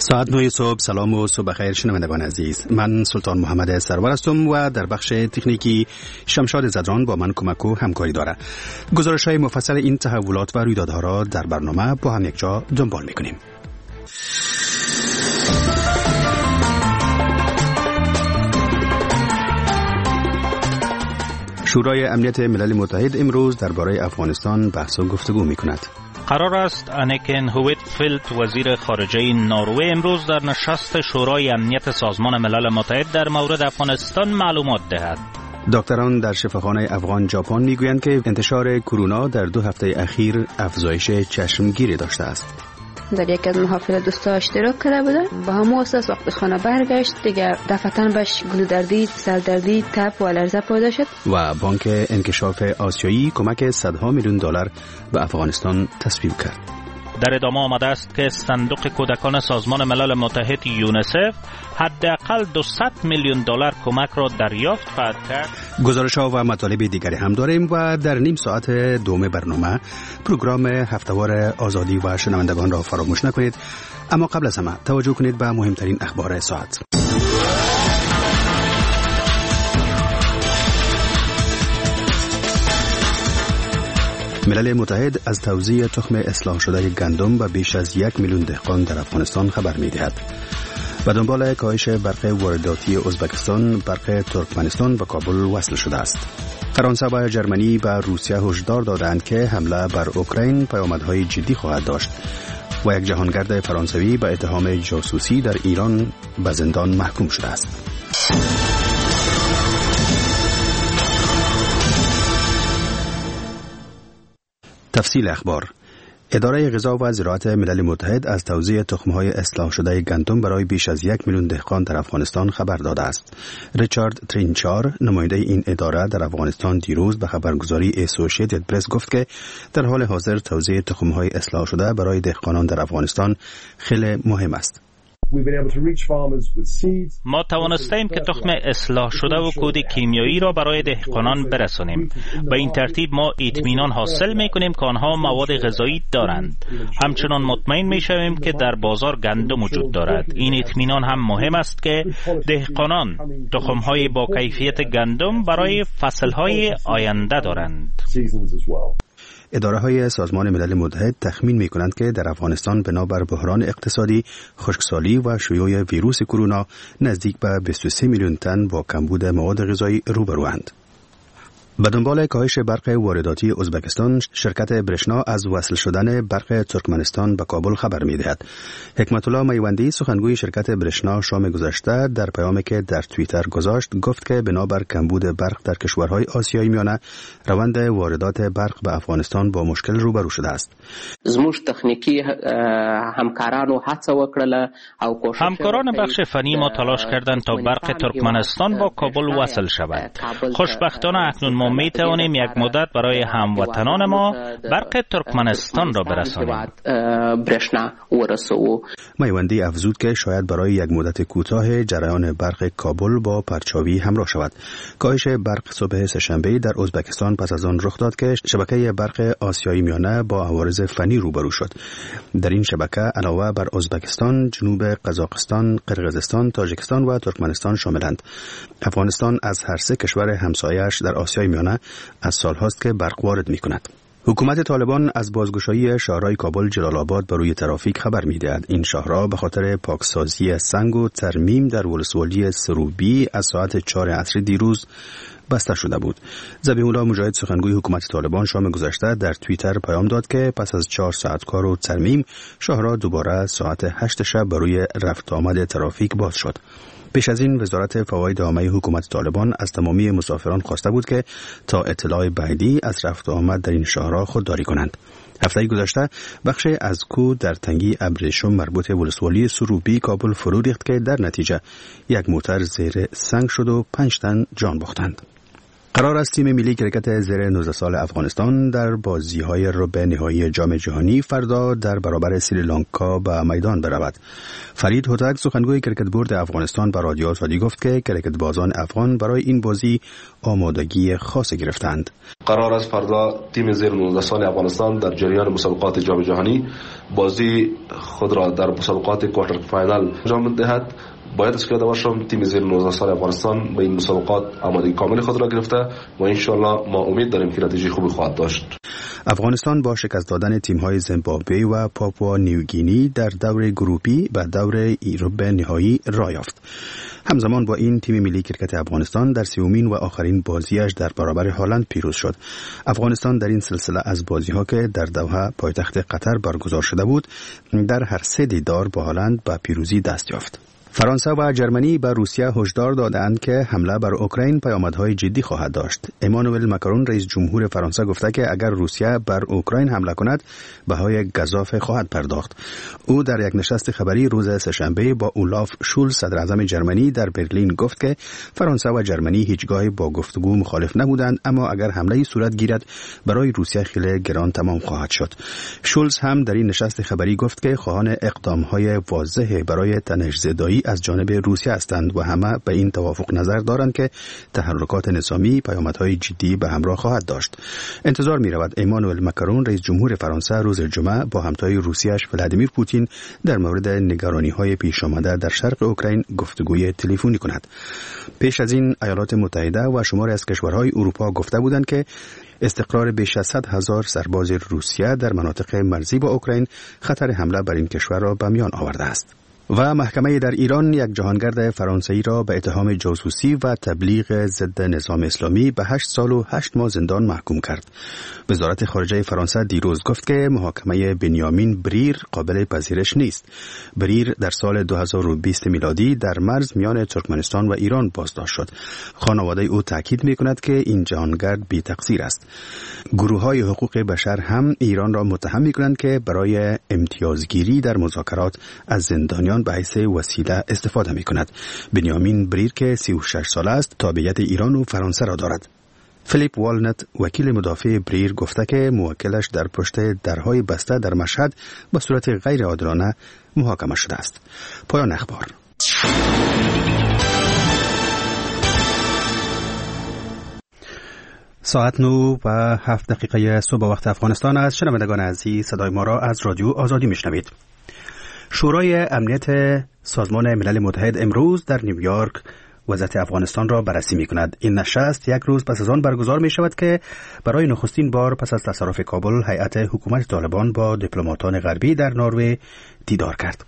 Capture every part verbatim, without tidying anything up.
ساعت نه صبح. سلام و صبح خیر شنوندگان عزیز. من سلطان محمد سرور هستم و در بخش تکنیکی شمشاد زدران با من کمک و همکاری داره. گزارش‌های مفصل این تحولات و رویدادها را در برنامه با هم یک جا دنبال می‌کنیم. شورای امنیت ملل متحد امروز درباره افغانستان بحث و گفتگو می‌کند. قرار است انیکن هویتفیلد وزیر خارجه نروژ امروز در نشست شورای امنیت سازمان ملل متحد در مورد افغانستان معلومات دهد. دکتران در شفاخانه افغان ژاپن میگویند که انتشار کرونا در دو هفته اخیر افزایش چشمگیری داشته است. در یک از محافل دوستا اشتراک کرده بوده، با همون اساس وقت خانه برگشت دیگه دفعتاً بهش گلودردی، سردردی، تب و لرزه پیدا شد. و بانک انکشاف آسیایی کمک صدها میلیون دلار به افغانستان تصویب کرد. در ادامه آمده است که صندوق کودکان سازمان ملل متحد یونیسف حداقل دویست میلیون دلار کمک را دریافت خواهد کرد. گزارش‌ها و مطالب دیگری هم داریم و در نیم ساعت دوم برنامه پروگرام هفته‌وار آزادی و شنوندگان را فراموش نکنید. اما قبل از همه توجه کنید به مهمترین اخبار ساعت. ملل متحد از توزیع تخم اصلاح شده گندم به بیش از یک میلیون دهقان در افغانستان خبر می‌دهد. و دنبال کاهش برق وارداتی ازبکستان، برق ترکمنستان به کابل وصل شده است. فرانسه و جرمنی به روسیه هشدار دادند که حمله بر اوکراین پیامدهای جدی خواهد داشت. و یک جهانگرد فرانسوی به اتهام جاسوسی در ایران به زندان محکوم شده است. تفصیل اخبار. اداره غذا و زراعت ملل متحد از توزیع تخم‌های اصلاح شده گندم برای بیش از یک میلیون دهقان در افغانستان خبر داده است. ریچارد ترینچار، نماینده این اداره در افغانستان، دیروز به خبرگزاری اسوسییتد پرس گفت که در حال حاضر توزیع تخم‌های اصلاح شده برای دهقانان در افغانستان خیلی مهم است. ما توانستیم که تخم اصلاح شده و کود کیمیایی را برای دهقانان برسانیم. به این ترتیب ما اطمینان حاصل می‌کنیم که آنها مواد غذایی دارند. همچنان مطمئن می‌شویم که در بازار گندم وجود دارد. این اطمینان هم مهم است که دهقانان تخم‌های با کیفیت گندم برای فصل‌های آینده دارند. اداره‌های سازمان ملل متحد تخمین می‌کنند که در افغانستان بنابر بحران اقتصادی، خشکسالی و شیوع ویروس کرونا نزدیک به بیست و سه میلیون تن با کمبود مواد غذایی روبروند. به دنبال کاهش برق وارداتی ازبکستان، شرکت برشنا از وصل شدن برق ترکمنستان به کابل خبر می‌دهد. حکمت الله میوندی، سخنگوی شرکت برشنا، شام گذشته در پیامی که در توییتر گذاشت گفت که بنابر کمبود برق در کشورهای آسیای میانه، روند واردات برق به افغانستان با مشکل روبرو شده است. زموږ تخنیکی همکارانو هڅه وکړه او کوشش همکاران بخش فنی ما تلاش کردند تا برق ترکمنستان با کابل وصل شود. خوشبختانه اکنون ما می توانیم یک مدت برای هموطنان ما برق ترکمنستان را برسانیم. میوندی افزود که شاید برای یک مدت کوتاه جریان برق کابل با پرچاوی همراه شود. کاهش برق صبح سه‌شنبه در ازبکستان پس از آن رخ داد که شبکه برق آسیایی میانه با عوارض فنی روبرو شد. در این شبکه علاوه بر ازبکستان، جنوب قزاقستان، قرقیزستان، تاجیکستان و ترکمنستان شاملند. افغانستان از هر سه کشور همسایه‌اش در آسیای میانه از سالهاست که برق وارد می‌کند. حکومت طالبان از بازگشایی شهرهای کابل، جلال آباد بر روی ترافیک خبر می‌دهد. این شهرها به خاطر پاکسازی سنگ و ترمیم در ولسوالی سروبی از ساعت چهار عصر دیروز بسته شده بود. ذبیح الله مجاهد، سخنگوی حکومت طالبان، شام گذشته در توییتر پیام داد که پس از چهار ساعت کار و ترمیم، شهرها دوباره ساعت هشت شب بر روی رفت آمد ترافیک باز شد. پیش از این وزارت فواید عامه حکومت طالبان از تمامی مسافران خواسته بود که تا اطلاع بعدی از رفت و آمد در این شهرها خودداری کنند. هفته گذشته بخش از کوه در تنگی ابریشم مربوط ولسوالی سروبی کابل فرو ریخت که در نتیجه یک موتر زیر سنگ شد و پنج تن جان باختند. قرار است تیم ملی کرکت زیر نوزده سال افغانستان در بازی‌های ربع نهایی جام جهانی فردا در برابر سریلانکا به میدان برود. فرید هوتک سخنگوی کرکت بورد افغانستان به رادیو آزادی گفت که کرکت بازان افغان برای این بازی آمادگی خاصی گرفتند. قرار است فردا تیم زیر نوزده سال افغانستان در جریان مسابقات جام جهانی بازی خود را در مسابقات کوارتر فاینال انجام دهد. باید از که یاد باشم تیم زیر نوزده سال افغانستان به این مسابقات آمادگی کامل خود را گرفته و ان شاء الله ما امید داریم که نتیجه خوبی خواهد داشت. افغانستان با شکست دادن تیم‌های زیمبابوه و پاپوا نیوگینی در دور گروپی به دور ربع نهایی راه یافت. همزمان با این تیم ملی کرکت افغانستان در سومین و آخرین بازیش در برابر هلند پیروز شد. افغانستان در این سلسله از بازی‌ها که در دوحه پایتخت قطر برگزار شده بود در هر سه دیدار با هلند به پیروزی دست یافت. فرانسه و جرمنی به روسیه هشدار دادند که حمله بر اوکراین پیامدهای جدی خواهد داشت. امانوئل ماکرون رئیس جمهور فرانسه گفته که اگر روسیه بر اوکراین حمله کند بهای گزاف خواهد پرداخت. او در یک نشست خبری روز سه‌شنبه با اولاف شولز صدر اعظم جرمنی در برلین گفت که فرانسه و جرمنی هیچگاه با گفتگو مخالف نبودند، اما اگر حمله صورت گیرد برای روسیه خیلی گران تمام خواهد شد. شولز هم در این نشست خبری گفت که خواهان اقدام‌های واضح برای تنش‌زدایی از جانب روسیه هستند و همه به این توافق نظر دارند که تحرکات نظامی پیامدهای جدی به همراه خواهد داشت. انتظار می رود امانوئل ماکرون رئیس جمهور فرانسه روز جمعه با همتای روسیه‌اش ولادیمیر پوتین در مورد نگرانی‌های پیش آمده در شرق اوکراین گفتگوی تلفنی کند. پیش از این ایالات متحده و شماری از کشورهای اروپا گفته بودند که استقرار بیش از صد هزار سرباز روسیه در مناطق مرزی با اوکراین خطر حمله بر این کشور را به میان آورده است. و محکمه در ایران یک جهانگرد فرانسوی را به اتهام جاسوسی و تبلیغ ضد نظام اسلامی به هشت سال و هشت ماه زندان محکوم کرد. وزارت خارجه فرانسه دیروز گفت که محاکمه بنیامین بریر قابل پذیرش نیست. بریر در سال دو هزار و بیست میلادی در مرز میان ترکمنستان و ایران بازداشت شد. خانواده او تاکید می‌کند که این جهانگرد بی تقصیر است. گروه‌های حقوق بشر هم ایران را متهم می‌کنند که برای امتیازگیری در مذاکرات از زندانیان به حیث وسیله استفاده می کند. بنیامین بریر که سی و شش ساله است تابعیت ایران و فرانسه را دارد. فیلیپ والنت وکیل مدافع بریر گفته که موکلش در پشت درهای بسته در مشهد به صورت غیر عادلانه محاکمه شده است. پایان اخبار. ساعت نو و هفت دقیقه صبح وقت افغانستان است. شنوندگان عزیز صدای ما را از رادیو آزادی میشنوید. شورای امنیت سازمان ملل متحد امروز در نیویورک وضعیت افغانستان را بررسی می کند. این نشست یک روز پس از آن برگزار می شود که برای نخستین بار پس از تصرف کابل هیئت حکومت طالبان با دیپلماتان غربی در نروژ دیدار کرد.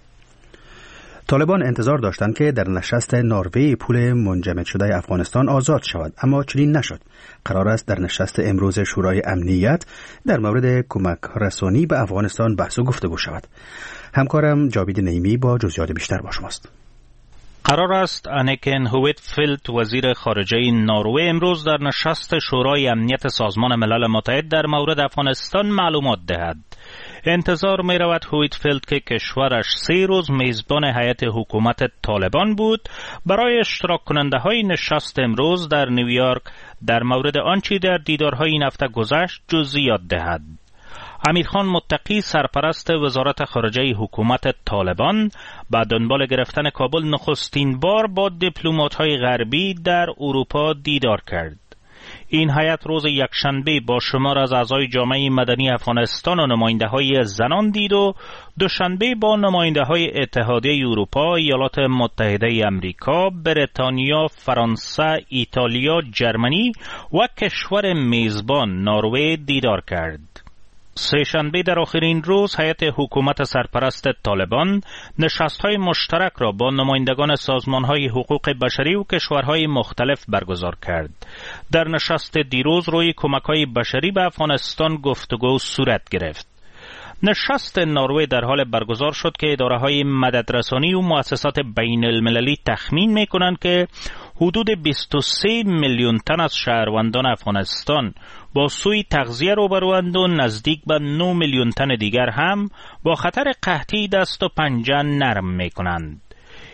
طالبان انتظار داشتند که در نشست نروژ پول منجمد شده افغانستان آزاد شود، اما چنین نشد. قرار است در نشست امروز شورای امنیت در مورد کمک رسانی به افغانستان بحث و گفتگو شود. همکارم جاوید نعیمی با جزئیات بیشتر با شماست. قرار است انیکن هویتفیلد وزیر خارجه نروژ امروز در نشست شورای امنیت سازمان ملل متحد در مورد افغانستان معلومات دهد. انتظار می رود هویتفیلد که کشورش سه روز میزبان هیئت حکومت طالبان بود برای اشتراک کننده های نشست امروز در نیویورک در مورد آنچه در دیدارهای این هفته گذشت جزئیات دهد. امیرخان متقی سرپرست وزارت خارجه حکومت طالبان با دنبال گرفتن کابل نخستین بار با دیپلمات‌های غربی در اروپا دیدار کرد. این هیئت روز یکشنبه با شمار از اعضای جامعه مدنی افغانستان و نماینده‌های زنان دید و دوشنبه با نماینده‌های اتحادیه اروپا، ایالات متحده امریکا، بریتانیا، فرانسه، ایتالیا، جرمنی و کشور میزبان نروژ دیدار کرد. سه شنبه در آخرین روز هیئت حکومت سرپرست طالبان نشست‌های مشترک را با نمایندگان سازمان‌های حقوق بشری و کشورهای مختلف برگزار کرد. در نشست دیروز روی کمک‌های بشری به افغانستان گفتگو صورت گرفت. نشست نروژ در حال برگزار شد که اداره‌های مددرسانی و مؤسسات بین المللی تخمین می‌کنند که حدود بیست و سه میلیون تن از شهروندان افغانستان با سوی تغذیه روبروند و نزدیک به نه میلیون تن دیگر هم با خطر قحطی دست و پنجه نرم می‌کنند.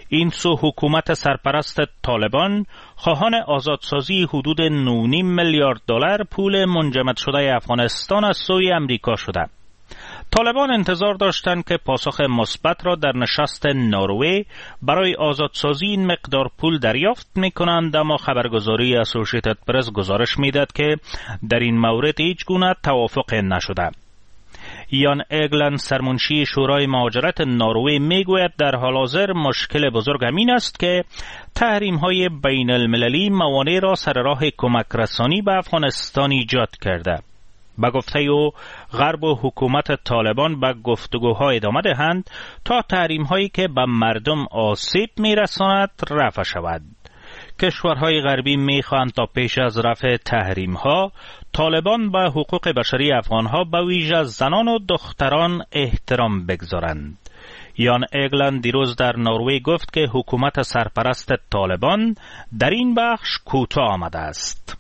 این سو حکومت سرپرست طالبان خواهان آزادسازی حدود نه و نیم میلیارد دلار پول منجمد شده افغانستان از سوی امریکا شده. طالبان انتظار داشتند که پاسخ مثبت را در نشست نروژ برای آزادسازی این مقدار پول دریافت می‌کنند، اما خبرگزاری اسوسییتد پرس گزارش می‌دهد که در این مورد هیچ گونه توافق نشده. یان اگلن سرمنشی شورای مهاجرت نروژ میگوید در حال حاضر مشکل بزرگ همین است که تحریم‌های بین المللی موانع را سر راه کمک رسانی به افغانستان ایجاد کرده. با گفته او غرب و حکومت طالبان به گفتگوها ادامه دهند تا تحریم‌هایی که به مردم آسیب می‌رساند رفع شود. کشورهای غربی می‌خواهند تا پیش از رفع تحریم‌ها طالبان به حقوق بشری افغان‌ها به ویژه زنان و دختران احترام بگذارند. یان اگلن دیروز در نروژ گفت که حکومت سرپرست طالبان در این بخش کوتاه آمده است.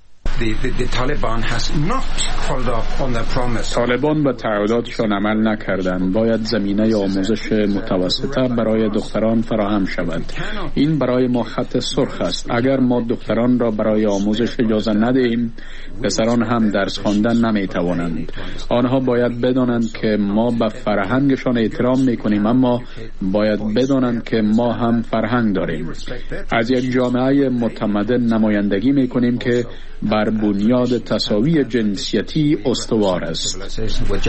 طالبان به تعهداتشان عمل نکردند. باید زمینه آموزش متوسطه برای دختران فراهم شود. این برای ما خط سرخ است. اگر ما دختران را برای آموزش اجازه ندهیم، پسران هم درس خواندن نمیتوانند. آنها باید بدانند که ما به فرهنگشان احترام میکنیم، اما باید بدانند که ما هم فرهنگ داریم. از یک جامعه متمدن نمایندگی میکنیم که بر بنیاد تساوی جنسیتی استوار است.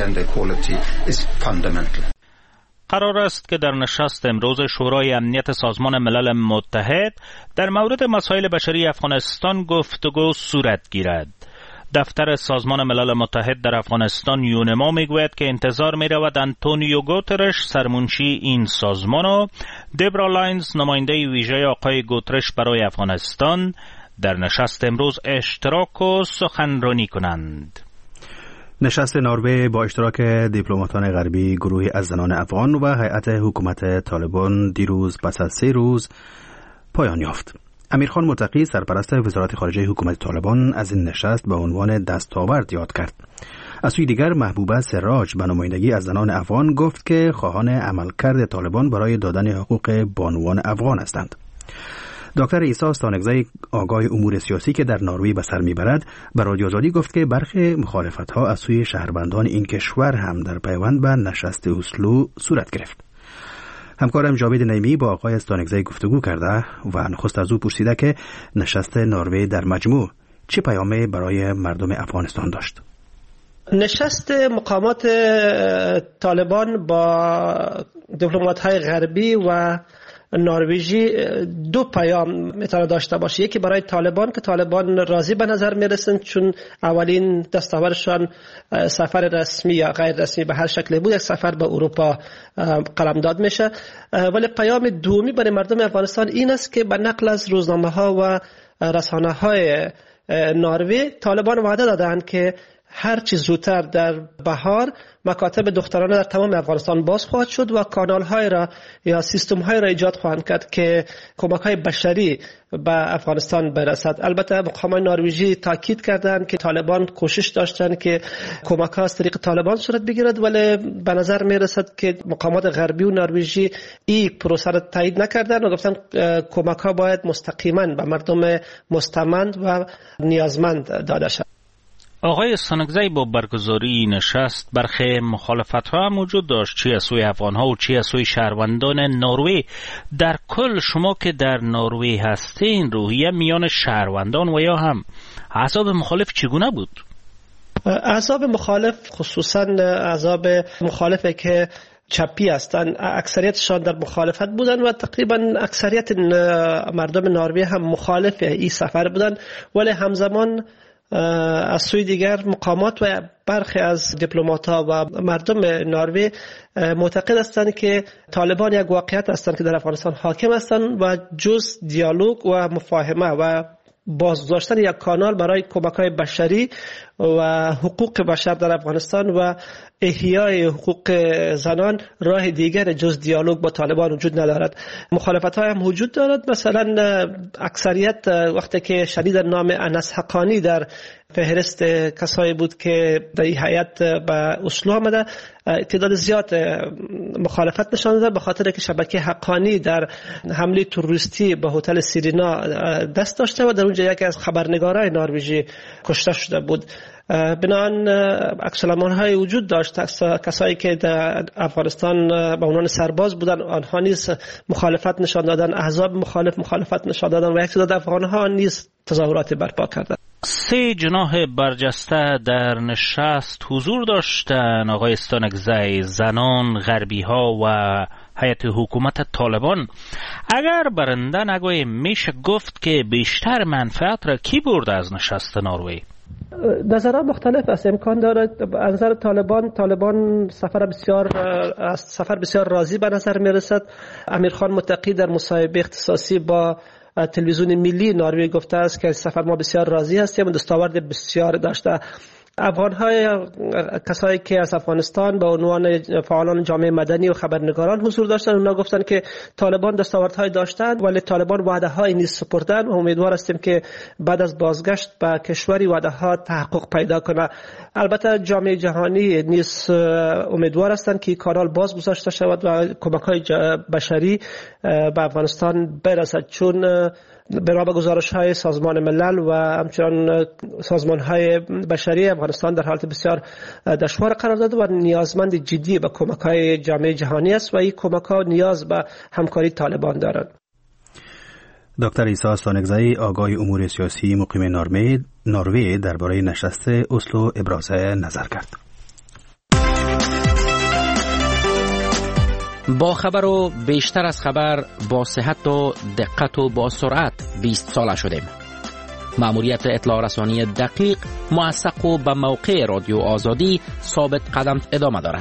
قرار است که در نشست امروز شورای امنیت سازمان ملل متحد در مورد مسائل بشری افغانستان گفتگو صورت گیرد. دفتر سازمان ملل متحد در افغانستان یونما میگوید که انتظار میرود انتونیو گوترش سرمنشی این سازمان و دبرا لاینز نماینده ویژه آقای گوترش برای افغانستان در نشست امروز اشتراک و سخنرانی کنند. نشست نروژ با اشتراک دیپلماتان غربی، گروهی از زنان افغان و هیئت حکومت طالبان دیروز پس از سه روز پایان یافت. امیرخان متقی سرپرست وزارت خارجه حکومت طالبان از این نشست به عنوان دستاورد یاد کرد. از سوی دیگر محبوبه سراج به نمایندگی از زنان افغان گفت که خواهان عملکرد طالبان برای دادن حقوق بانوان افغان هستند. دکتر عیسی استانگزی آگاه امور سیاسی که در نروژ به سر میبرد به رادیو آزادی گفت که برخی مخالفت‌ها از سوی شهروندان این کشور هم در پیوند به نشست اسلو صورت گرفت. همکارم جاوید نیمی با آقای استانگزی گفتگو کرده و نخست از او پرسیده که نشست نروژ در مجموع چه پیامی برای مردم افغانستان داشت. نشست مقامات طالبان با دیپلمات‌های غربی و نروژی دو پیام میتونه داشته باشه. یکی برای طالبان که طالبان راضی به نظر میرسند چون اولین دستاوردشان سفر رسمی یا غیر رسمی به هر شکل بود یک سفر به اروپا قلمداد میشه. ولی پیام دومی برای مردم افغانستان این است که به نقل از روزنامه ها و رسانه های نروژ طالبان وعده دادند که هر چیز زودتر در بهار مکاتب دخترانه در تمام افغانستان باز خواهد شد و کانال های را یا سیستم های را ایجاد خواهند کرد که کمک های بشری به افغانستان برسد. البته مقامات نروژی تاکید کردند که طالبان کوشش داشتند که کمک ها از طریق طالبان صورت بگیرد، ولی به نظر می رسد که مقامات غربی و نروژی این پروسه را تایید نکردند و گفتند کمک ها باید مستقیما به مردم مستمند و نیازمند داده شود. آقای استانگزی با برگزاری نشست برخی مخالفت‌ها هم وجود داشت، چی از سوی افغان‌ها و چی از سوی شهروندان نروژ. در کل شما که در نروژ هستین روحیه میان شهروندان و یا هم احزاب مخالف چگونه بود؟ احزاب مخالف خصوصا احزاب مخالفه که چپی هستند اکثریتشان در مخالفت بودند و تقریبا اکثریت مردم نروژ هم مخالف این سفر بودند، ولی همزمان از سوی دیگر مقامات و برخی از دیپلمات‌ها و مردم نروژ معتقد هستند که طالبان یک واقعیت هستند که در افغانستان حاکم هستند و جز دیالوگ و مفاهمه و بازگذاشتن یک کانال برای کمک‌های بشری و حقوق بشر در افغانستان و احیای حقوق زنان راه دیگر جز دیالوگ با طالبان وجود ندارد. مخالفت‌های هم وجود دارد. مثلا اکثریت وقتی که شنیدن نام انس حقانی در فهرست کسایی بود که در این هیئت به اسلو آمده. تعداد زیاد مخالفت نشان داده به خاطر که شبکه حقانی در حمله تروریستی به هتل سیرینا دست داشته و در اونجا یکی از خبرنگارای نروژی کشته شده بود. بنابراین عکس‌العمل‌های وجود داشت. کسایی که در افغانستان به عنوان سرباز بودن آنها نیز مخالفت نشان دادن، احزاب مخالف مخالفت نشان دادن و یک تعداد افغان‌ها نیز تظاهرات برپا کردند. سه جناح برجسته در نشست حضور داشتند. آقای استانکزی، زنان، غربی‌ها و هیئت حکومت طالبان. اگر برنده نگوی میشه گفت که بیشتر منفعت را کی برده از نشست نروژ؟ نظرات مختلف است. امکان دارد از نظر طالبان طالبان سفر بسیار از سفر بسیار راضی به نظر می رسد. امیرخان متقی در مصاحبه اختصاصی با تلویزیون ملی نروژ گفته است که سفر ما بسیار راضی هستیم و دستاورد بسیار داشته. افغان‌های کسایی که از افغانستان به عنوان فعالان جامعه مدنی و خبرنگاران حضور داشتن، اونا گفتن که طالبان دستاوردهای داشتند ولی طالبان وعده‌های نیز سپردن و امیدوار هستیم که بعد از بازگشت به کشوری وعده‌ها تحقق پیدا کنه. البته جامعه جهانی نیز امیدوار هستند که کانال باز گذاشته شود و کمک‌های بشری به افغانستان برسد، چون بنا به گزارش‌های سازمان ملل و همچنان سازمان‌های بشری افغانستان در حالت بسیار دشوار قرار داده و نیازمند جدی به کمک‌های جامعه جهانی است و این کمک‌ها نیاز به همکاری طالبان دارند. دکتر عیسی استانکزی، آگاه امور سیاسی مقیم نروژ، درباره نشست اسلو ابراز نظر کرد. با خبر و بیشتر از خبر، با صحت و دقت و با سرعت بیست ساله شدیم. مأموریت اطلاع رسانی دقیق، موثق و به موقع رادیو آزادی ثابت قدم ادامه دارد.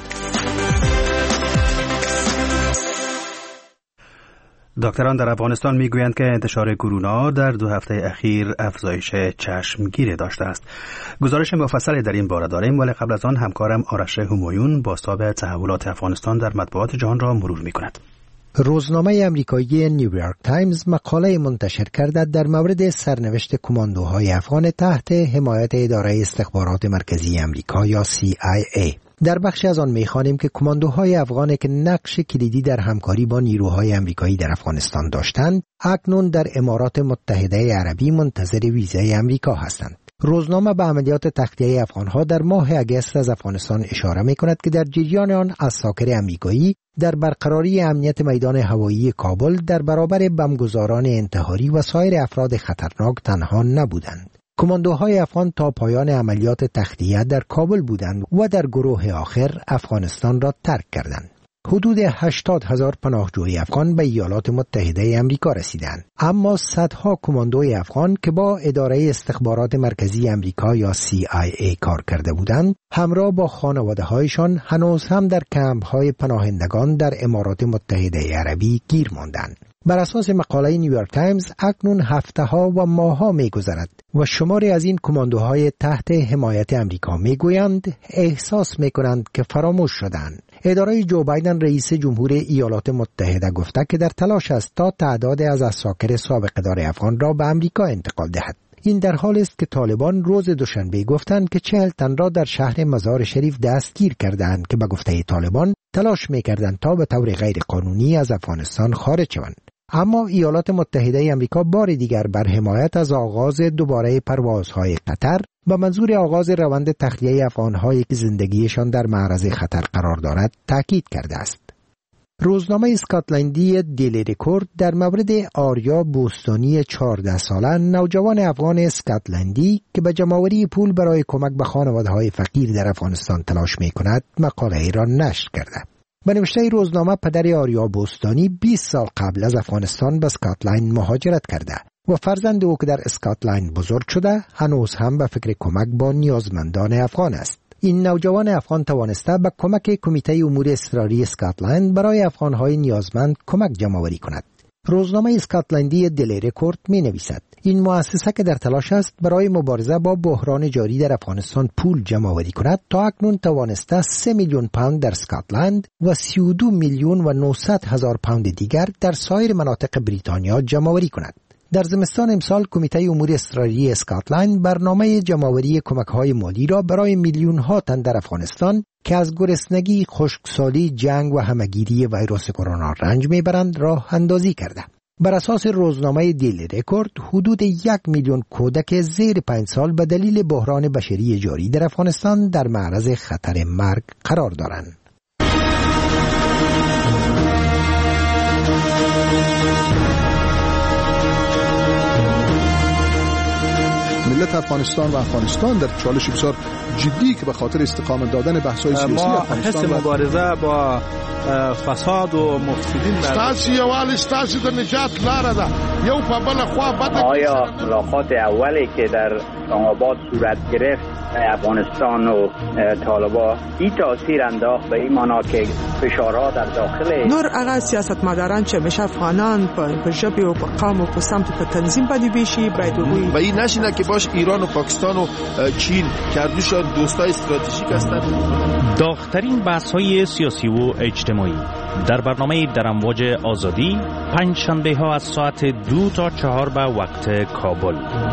دکتران در افغانستان میگویند که انتشار کرونا در دو هفته اخیر افزایش چشمگیر داشته است. گزارش مفصلی در این باره داریم، ولی قبل از آن همکارم آرش همایون بازتاب تحولات افغانستان در مطبوعات جهان را مرور میکند. روزنامه امریکایی نیویورک تایمز مقاله منتشر کرده در مورد سرنوشت کماندوهای افغان تحت حمایت اداره استخبارات مرکزی امریکا یا سی آی ای. در بخشی از آن می‌خوانیم که کماندوهای افغان که نقش کلیدی در همکاری با نیروهای امریکایی در افغانستان داشتند، اکنون در امارات متحده عربی منتظر ویزای امریکا هستند. روزنامه به عملیات تخلیه افغانها در ماه اگست از افغانستان اشاره می‌کند که در جریان آن عساکر امریکایی در برقراری امنیت میدان هوایی کابل در برابر بمبگذاران انتحاری و سایر افراد خطرناک تنها نبودند. کماندوهای افغان تا پایان عملیات تخلیه در کابل بودند و در گروه آخر افغانستان را ترک کردند. حدود هشتاد هزار پناهجوی افغان به ایالات متحده امریکا رسیدند، اما صدها کماندوی افغان که با اداره استخبارات مرکزی امریکا یا سی آی ای کار کرده بودند، همراه با خانواده‌هایشان هنوز هم در کمپ‌های پناهندگان در امارات متحده عربی گیر ماندند. بر اساس مقاله نیویورک تایمز اکنون هفته‌ها و ماه‌ها می‌گذرد و شماری از این کماندوهای تحت حمایت امریکا می‌گویند احساس می‌کنند که فراموش شدند. اداره جو بایدن رئیس جمهور ایالات متحده گفته که در تلاش است تا تعداد از عساکر سابق اداره افغان را به امریکا انتقال دهد. این در حالی است که طالبان روز دوشنبه گفتند که چهل تن را در شهر مزار شریف دستگیر کردند که به گفته طالبان تلاش می‌کردند تا به طور غیر قانونی از افغانستان خارج شوند. اما ایالات متحده امریکا بار دیگر بر حمایت از آغاز دوباره پروازهای قطر با منظور آغاز روند تخلیه افغان‌هایی که زندگیشان در معرض خطر قرار دارد تاکید کرده است. روزنامه اسکاتلندی دیلی رکورد در مورد آریا بوستانی چهارده ساله، نوجوان افغان اسکاتلندی که به جمع‌آوری پول برای کمک به خانواده‌های فقیر در افغانستان تلاش می‌کند، مقاله را نشر کرده. به نوشته روزنامه، پدر آریا بوستانی بیست سال قبل از افغانستان به اسکاتلند مهاجرت کرده و فرزند او که در اسکاتلند بزرگ شده هنوز هم به فکر کمک با نیازمندان افغان است. این نوجوان افغان توانسته به کمک کمیته امور اضطراری اسکاتلند برای افغان‌های نیازمند کمک جمع‌آوری کند. روزنامه اسکاتلندی دیلی رکورد می نویسد این مؤسسه که در تلاش است برای مبارزه با بحران جاری در افغانستان پول جمع‌آوری کند، تا اکنون توانسته سه میلیون پوند در اسکاتلند و سی و دو میلیون و نهصد هزار پوند دیگر در سایر مناطق بریتانیا جمع‌آوری کند. در زمستان امسال کمیته امور اضطراری اسکاتلند برنامه جمع‌آوری کمک‌های مالی را برای میلیون‌ها تن در افغانستان که از گرسنگی، خشکسالی، جنگ و همه‌گیری ویروس کرونا رنج می‌برند راه اندازی کرده. بر اساس روزنامه دیلی رکورد، حدود یک میلیون کودک زیر پنج سال به دلیل بحران بشری جاری در افغانستان در معرض خطر مرگ قرار دارند. ملت افغانستان و افغانستان در چالش بسیار جدی که به خاطر استقامت دادن بحث‌های سیاسی افغانستان حس مبارزه با فساد و مفسدین در ستاسو یوال ستاسو د نجات لاره ده. یو په بل خوا بده. آیا ملاقات اولی که در اسلام آباد صورت گرفت افغانستان و طالبان این تاثیر انداخت به این معنا که فشارها در داخل نور هغه سیاستمداران چې مشه افغانان په ژبه او په قوم او په سمت په تنظیم باندې بشي باید وي و این نشینه که باش ایران و پاکستان و چین کردوشان دوستای استراتژیک هستند. داغ‌ترین بحث‌های سیاسی و اجتماعی در برنامه در امواج آزادی پنج شنبه ها از ساعت دو تا چهار به وقت کابل.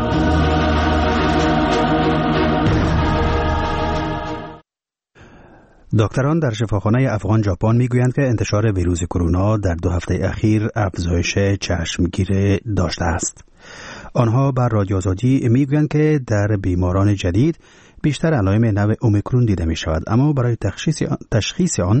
دکتران در شفاخانه افغان ژاپن میگویند که انتشار ویروس کرونا در دو هفته اخیر افزایش چشمگیر داشته است. آنها بر رادیو آزادی میگویند که در بیماران جدید بیشتر علائم نو اومیکرون دیده می شود، اما برای تشخیص تشخیص آن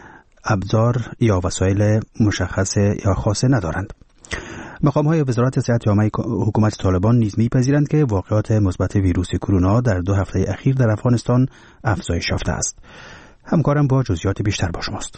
ابزار یا وسایل مشخص یا خاصه ندارند. مقام‌های وزارت صحت عامه حکومت طالبان نیز می‌پذیرند که واقعات مثبت ویروس کرونا در دو هفته اخیر در افغانستان افزایش یافته است. همکارم با جزئیات بیشتر با شماست.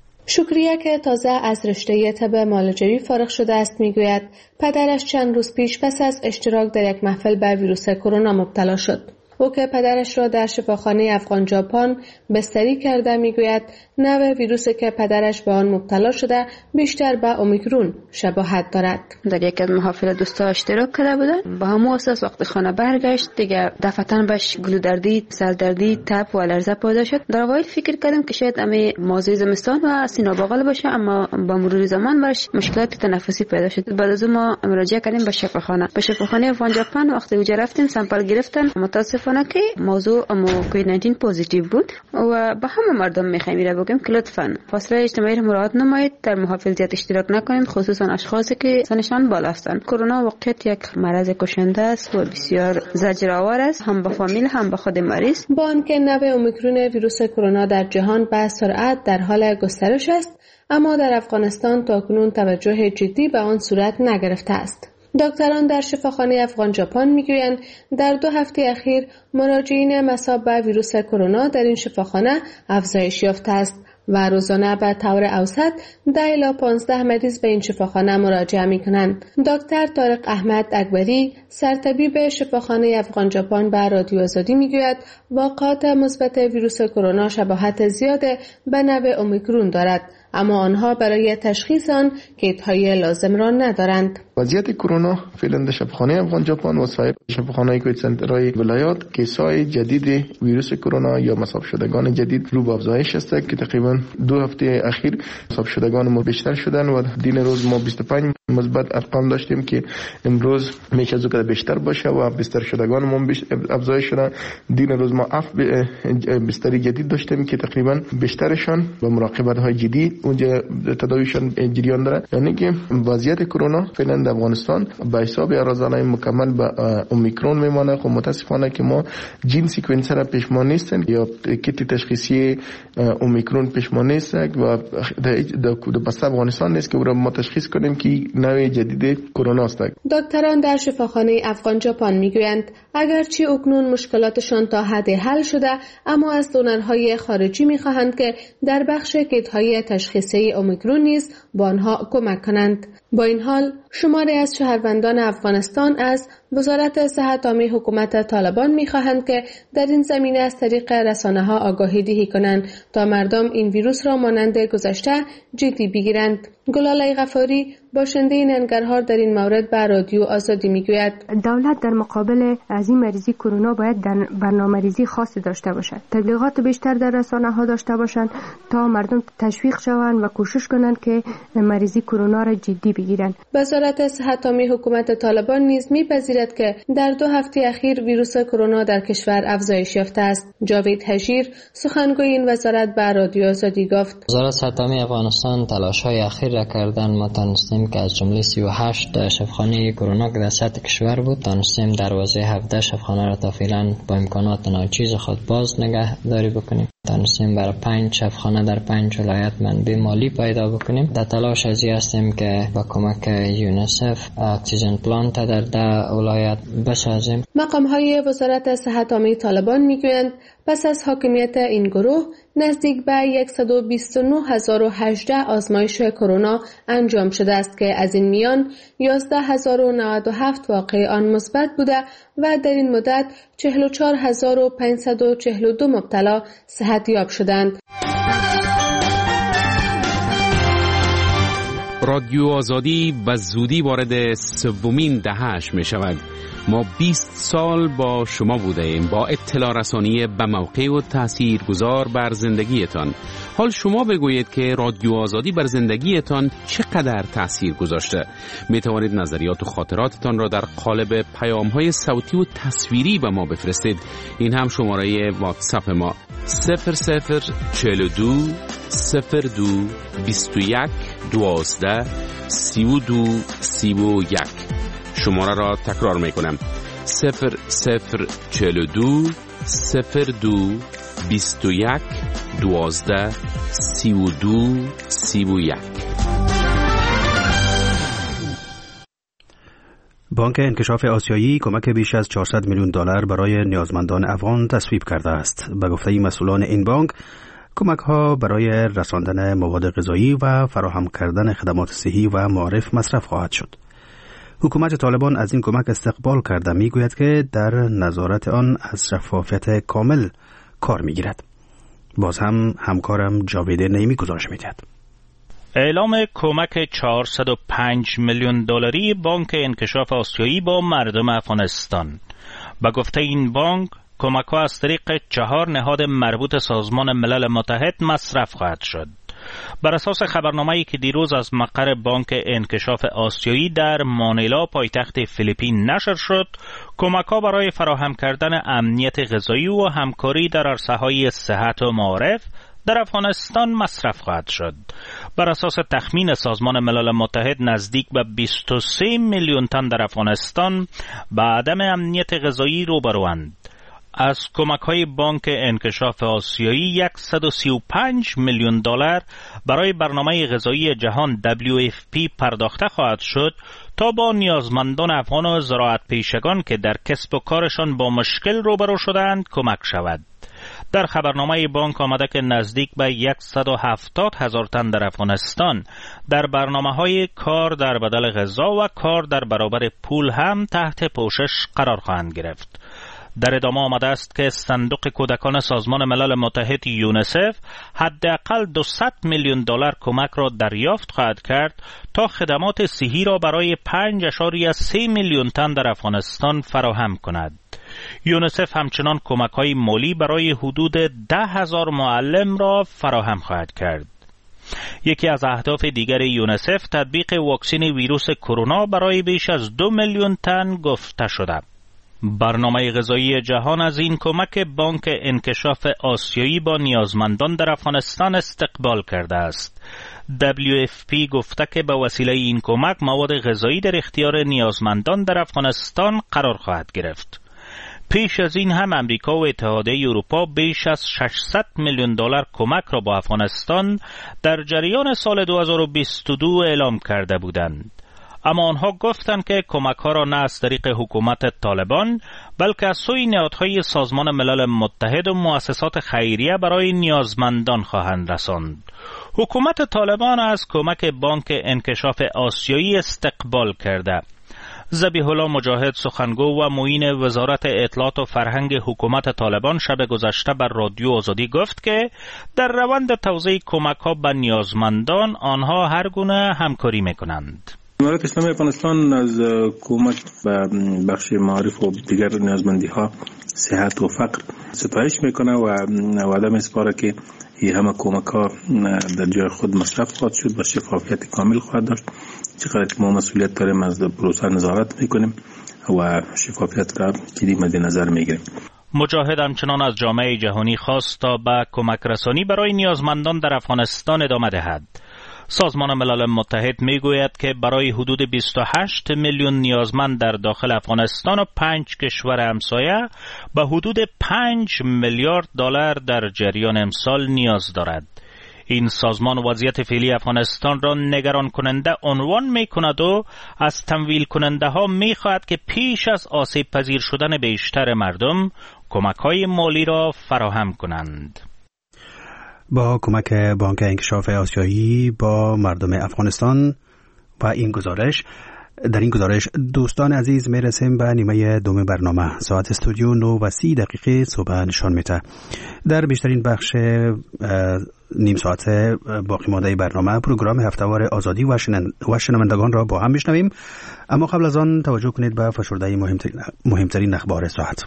شکریه که تازه از رشته طب معالجوی فارغ شده است میگوید پدرش چند روز پیش پس از اشتراک در یک محفل بر ویروس کرونا مبتلا شد. او که پدرش را در شفاخانه افغان ژاپن بستری کرده میگوید نوع ویروسی که پدرش به آن مبتلا شده بیشتر به اومیکرون شباهت دارد. در یک از محافل دوستا اشتراک کرده بوده، با همون اساس وقتی خانه برگشت دیگه دفعتاً بهش گلودردی، سردردی، تب و الرژی پیدا شد. در اوایل فکر کردم که شاید امی موضوع زمستان و سینه بغل باشه، اما با مرور زمان برش مشکلات تنفسی پیدا شد. بعد از ما مراجعه کردیم به شفاخانه. به شفاخانه افغان ژاپن وقتی اونجا رفتیم سامپل گرفتن، متاسفانه که موضوع امو کووید نوزده پوزیتیو بود و به همه مردم میخوایم بگیم که لطفاً فاصله اجتماعی را مراعات نمایید، در محافل زیاد اشتراک نکنید، خصوصا اشخاصی که سنشان بالا هستند. کرونا واقعیت یک مرض کشنده است و بسیار زجرآور است، هم به فامیل هم به خود مریض. با آنکه نوع اومیکرون ویروس کرونا در جهان به سرعت در حال گسترش است، اما در افغانستان تاکنون توجه جدی به آن صورت نگرفته است. دکتران در شفاخانه افغان ژاپن میگویند در دو هفته اخیر مراجعین مصاب به ویروس کرونا در این شفاخانه افزایش یافته است و روزانه به طور اوسط ده الی پانزده مریض به این شفاخانه مراجعه میکنند. دکتر طارق احمد اکبری سرطبیب شفاخانه افغان ژاپن به رادیو آزادی میگوید واقعات مثبت ویروس کرونا شباهت زیاد به نوع اومیکرون دارد، اما آنها برای تشخیص آن کیت‌های لازم را ندارند. وضعیت کرونا فعلا در شفاخانه افغان ژاپن و سایر شفاخانه‌های کووید سنترهای ولایات کیس‌های جدید ویروس کرونا یا مصاب شدگان جدید رو به افزایش است که تقریبا دو هفته اخیر مصاب شدگان ما بیشتر شدن و دین روز ما بیست و پنج مثبت ارقام داشتیم که امروز میشه از اون بیشتر باشه و بیشتر شدگان ما افزایش شدن. دین روز ما اف بستری جدید داشتیم که تقریبا بیشترشان با مراقبت‌های جدی اونجا تداویشان جریان داره، یعنی که وضعیت کرونا فعلا در افغانستان به حساب روزانه مکمل به اومیکرون میمانه. خب متاسفانه که ما جین سیکونسر پیشمان نیستن یا کیت تشخیصی اومیکرون پیشمان نیست و در بسته افغانستان نیست که ما تشخیص کنیم که نوع جدید کرونا است. دکتران در شفاخانه افغان ژاپن میگویند اگرچه اکنون مشکلاتشان تا حد حل شده، اما از دونرهای خارجی میخواهند که در بخش کیت‌های تشخیصی اومیکرون نیز با آنها کمک کنند. با این حال شماری از شهروندان افغانستان از وزارت صحت عامه حکومت طالبان می‌خواهند که در این زمینه از طریق رسانه‌ها آگاهی دهی کنند تا مردم این ویروس را مانند گذشته جدی بگیرند. گلاله غفاری باشنده ننگرهار در این مورد به رادیو آزادی میگوید دولت در مقابل از این مریضی کرونا باید برنامه‌ریزی خاصی داشته باشد، تبلیغات بیشتر در رسانه‌ها داشته باشند تا مردم تشویق شوند و کوشش کنند که مریضی کرونا را جدی بگیرند. وزارت صحت عامه حکومت طالبان نیز می‌پذیرد که در دو هفته اخیر ویروس کرونا در کشور افزایش یافته است. جاوید حجیر سخنگوی این وزارت به رادیو آزادی گفت: وزارت صحت عامه افغانستان تلاش‌های اخیر را کردن. ما تانستیم که از جمله سی و هشت شفاخانه کرونا که در سطح کشور بود تانستیم دروازه هفده شفاخانه را تا فعلا با امکانات ناچیز خود باز نگهداری بکنیم. تانستیم برای پنج شفاخانه در پنج ولایت منبع مالی پیدا بکنیم. در تلاش ازی هستیم که با کمک یونیسف اکسیژن پلانت در ده ولایت بسازیم. مقام‌های وزارت صحت عامه طالبان میگویند پس از حاکمیت این گروه نزدیک به صد و بیست و نه هزار و هجده آزمایش کرونا انجام شده است که از این میان یازده هزار و نود و هفت واقع آن مثبت بوده و در این مدت چهل و چهار هزار و پانصد و چهل و دو مبتلا صحتیاب شدند. رادیو آزادی به زودی وارد سومین دهه‌اش می شود. ما بیست سال با شما بوده ایم با اطلاع رسانی به موقع و تأثیر گذار بر زندگیتان. حال شما بگویید که رادیو آزادی بر زندگیتان چقدر تأثیر گذاشته. می توانید نظریات و خاطراتتان را در قالب پیام‌های صوتی و تصویری به ما بفرستید. این هم شماره واتساپ ما صفر صفر چهل و دو صفر دو بیست و یک دوازده سی و دو سی و یک. شماره را تکرار می کنم صفر صفر چهل و دو صفر دو بیست و یک دوازده سی و دو سی و یک. بانک انکشاف آسیایی کمک بیش از چهارصد میلیون دلار برای نیازمندان افغان تصویب کرده است. به گفته مسئولان این بانک کمک ها برای رساندن مواد غذایی و فراهم کردن خدمات صحی و معارف مصرف خواهد شد. حکومت طالبان از این کمک استقبال کرده می گوید که در نظارت آن از شفافیت کامل کار می گیرد. باز هم همکارم جاوید نیمی گزارش می دهد. اعلام کمک چهارصد و پنج میلیون دلاری بانک انکشاف آسیایی با مردم افغانستان. به گفته این بانک کمک ها از طریق چهار نهاد مربوط سازمان ملل متحد مصرف خواهد شد. بر اساس خبرنامه‌ای که دیروز از مقر بانک انکشاف آسیایی در مانیلا پایتخت فیلیپین نشر شد، کمک‌ها برای فراهم کردن امنیت غذایی و همکاری در عرصه‌های صحت و معارف در افغانستان مصرف خواهد شد. بر اساس تخمین سازمان ملل متحد نزدیک به بیست و سه میلیون تن در افغانستان به عدم امنیت غذایی روبروند. از کمک‌های بانک انکشاف آسیایی صد و سی و پنج میلیون دلار برای برنامه غذایی جهان دبلیو اف پی پرداخته خواهد شد تا با نیازمندان افغان و زراعت پیشگان که در کسب و کارشان با مشکل روبرو شدند کمک شود. در خبرنامه بانک آمده که نزدیک به صد و هفتاد هزار تن در افغانستان در برنامه‌های کار در بدل غذا و کار در برابر پول هم تحت پوشش قرار خواهند گرفت. در ادامه آمده است که صندوق کودکان سازمان ملل متحد یونیسف حداقل دویست میلیون دلار کمک را دریافت خواهد کرد تا خدمات صحی را برای پنج ممیز سه میلیون تن در افغانستان فراهم کند. یونیسف همچنان کمک‌های مالی برای حدود ده هزار معلم را فراهم خواهد کرد. یکی از اهداف دیگر یونیسف تطبیق واکسن ویروس کرونا برای بیش از دو میلیون تن گفته شده. برنامه غذایی جهان از این کمک بانک انکشاف آسیایی با نیازمندان در افغانستان استقبال کرده است. دبلیو اف پی گفته که به وسیله این کمک مواد غذایی در اختیار نیازمندان در افغانستان قرار خواهد گرفت. پیش از این هم امریکا و اتحادیه اروپا بیش از ششصد میلیون دلار کمک را با افغانستان در جریان سال دو هزار و بیست و دو اعلام کرده بودند. اما آنها گفتند که کمک‌ها را نه از طریق حکومت طالبان بلکه از سوی نهادهای سازمان ملل متحد و مؤسسات خیریه برای نیازمندان خواهند رساند. حکومت طالبان از کمک بانک انکشاف آسیایی استقبال کرده. ذبیح الله مجاهد سخنگو و معین وزارت اطلاعات و فرهنگ حکومت طالبان شب گذشته بر رادیو آزادی گفت که در روند توزیع کمک‌ها به نیازمندان آنها هر گونه همکاری می‌کنند. امارات اسلامی افغانستان از کمک به بخش معارف و دیگر نیازمندی ها صحت و فقر ستایش میکنه و وعده میسپاره که این همه کمک ها در جای خود مصرف خواهد شد و شفافیت کامل خواهد داشت. چقدر ما مسئولیت داریم از پروسه نظارت میکنیم و شفافیت را جدی مد نظر میگیریم. مجاهد همچنان از جامعه جهانی خواست تا به کمک رسانی برای نیازمندان در افغانستان ادامه دهد. سازمان ملل متحد میگوید که برای حدود بیست و هشت میلیون نیازمند در داخل افغانستان و پنج کشور همسایه به حدود پنج میلیارد دلار در جریان امسال نیاز دارد. این سازمان وضعیت فعلی افغانستان را نگران کننده عنوان می کند و از تمویل کننده ها می خواهد که پیش از آسیب پذیر شدن بیشتر مردم کمک های مالی را فراهم کنند. با کمک بانک انکشاف آسیایی با مردم افغانستان و این گزارش در این گزارش دوستان عزیز می رسیم به نیمه دوم برنامه. ساعت استودیو نو و سی دقیقه صبح نشان میده. در بیشترین بخش نیم ساعت باقی مانده برنامه پروگرام هفتهوار آزادی و شنوندگان را با هم میشنویم، اما قبل از آن توجه کنید به فشرده مهمترین, مهمترین اخبار ساعت.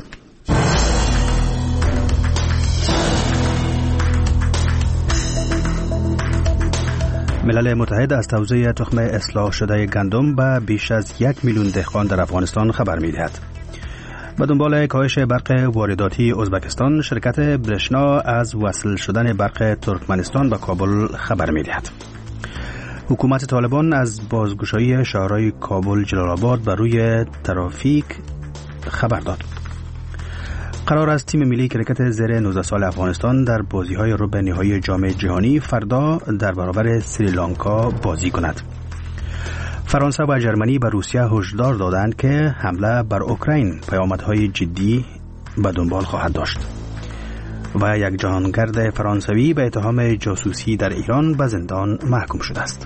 ملل متحد از توزیع تخم اصلاح شده گندم به بیش از یک میلیون دهقان در افغانستان خبر می‌دهد. به دنبال کاهش برق وارداتی ازبکستان، شرکت برشنا از وصل شدن برق ترکمنستان به کابل خبر می‌دهد. حکومت طالبان از بازگشایی شهرهای کابل، جلال آباد بر روی ترافیک خبر داد. قرار است تیم ملی کرکت زیر نوزده سال افغانستان در بازی‌های ربع نهایی جام جهانی فردا در برابر سریلانکا بازی کند. فرانسه و ژرمنی به روسیه هشدار دادند که حمله بر اوکراین پیامدهای جدی به دنبال خواهد داشت. و یک جهانگرد فرانسوی به اتهام جاسوسی در ایران به زندان محکوم شده است.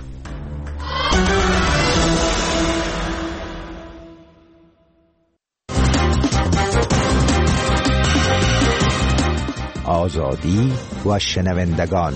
آزادی و شنوندگان.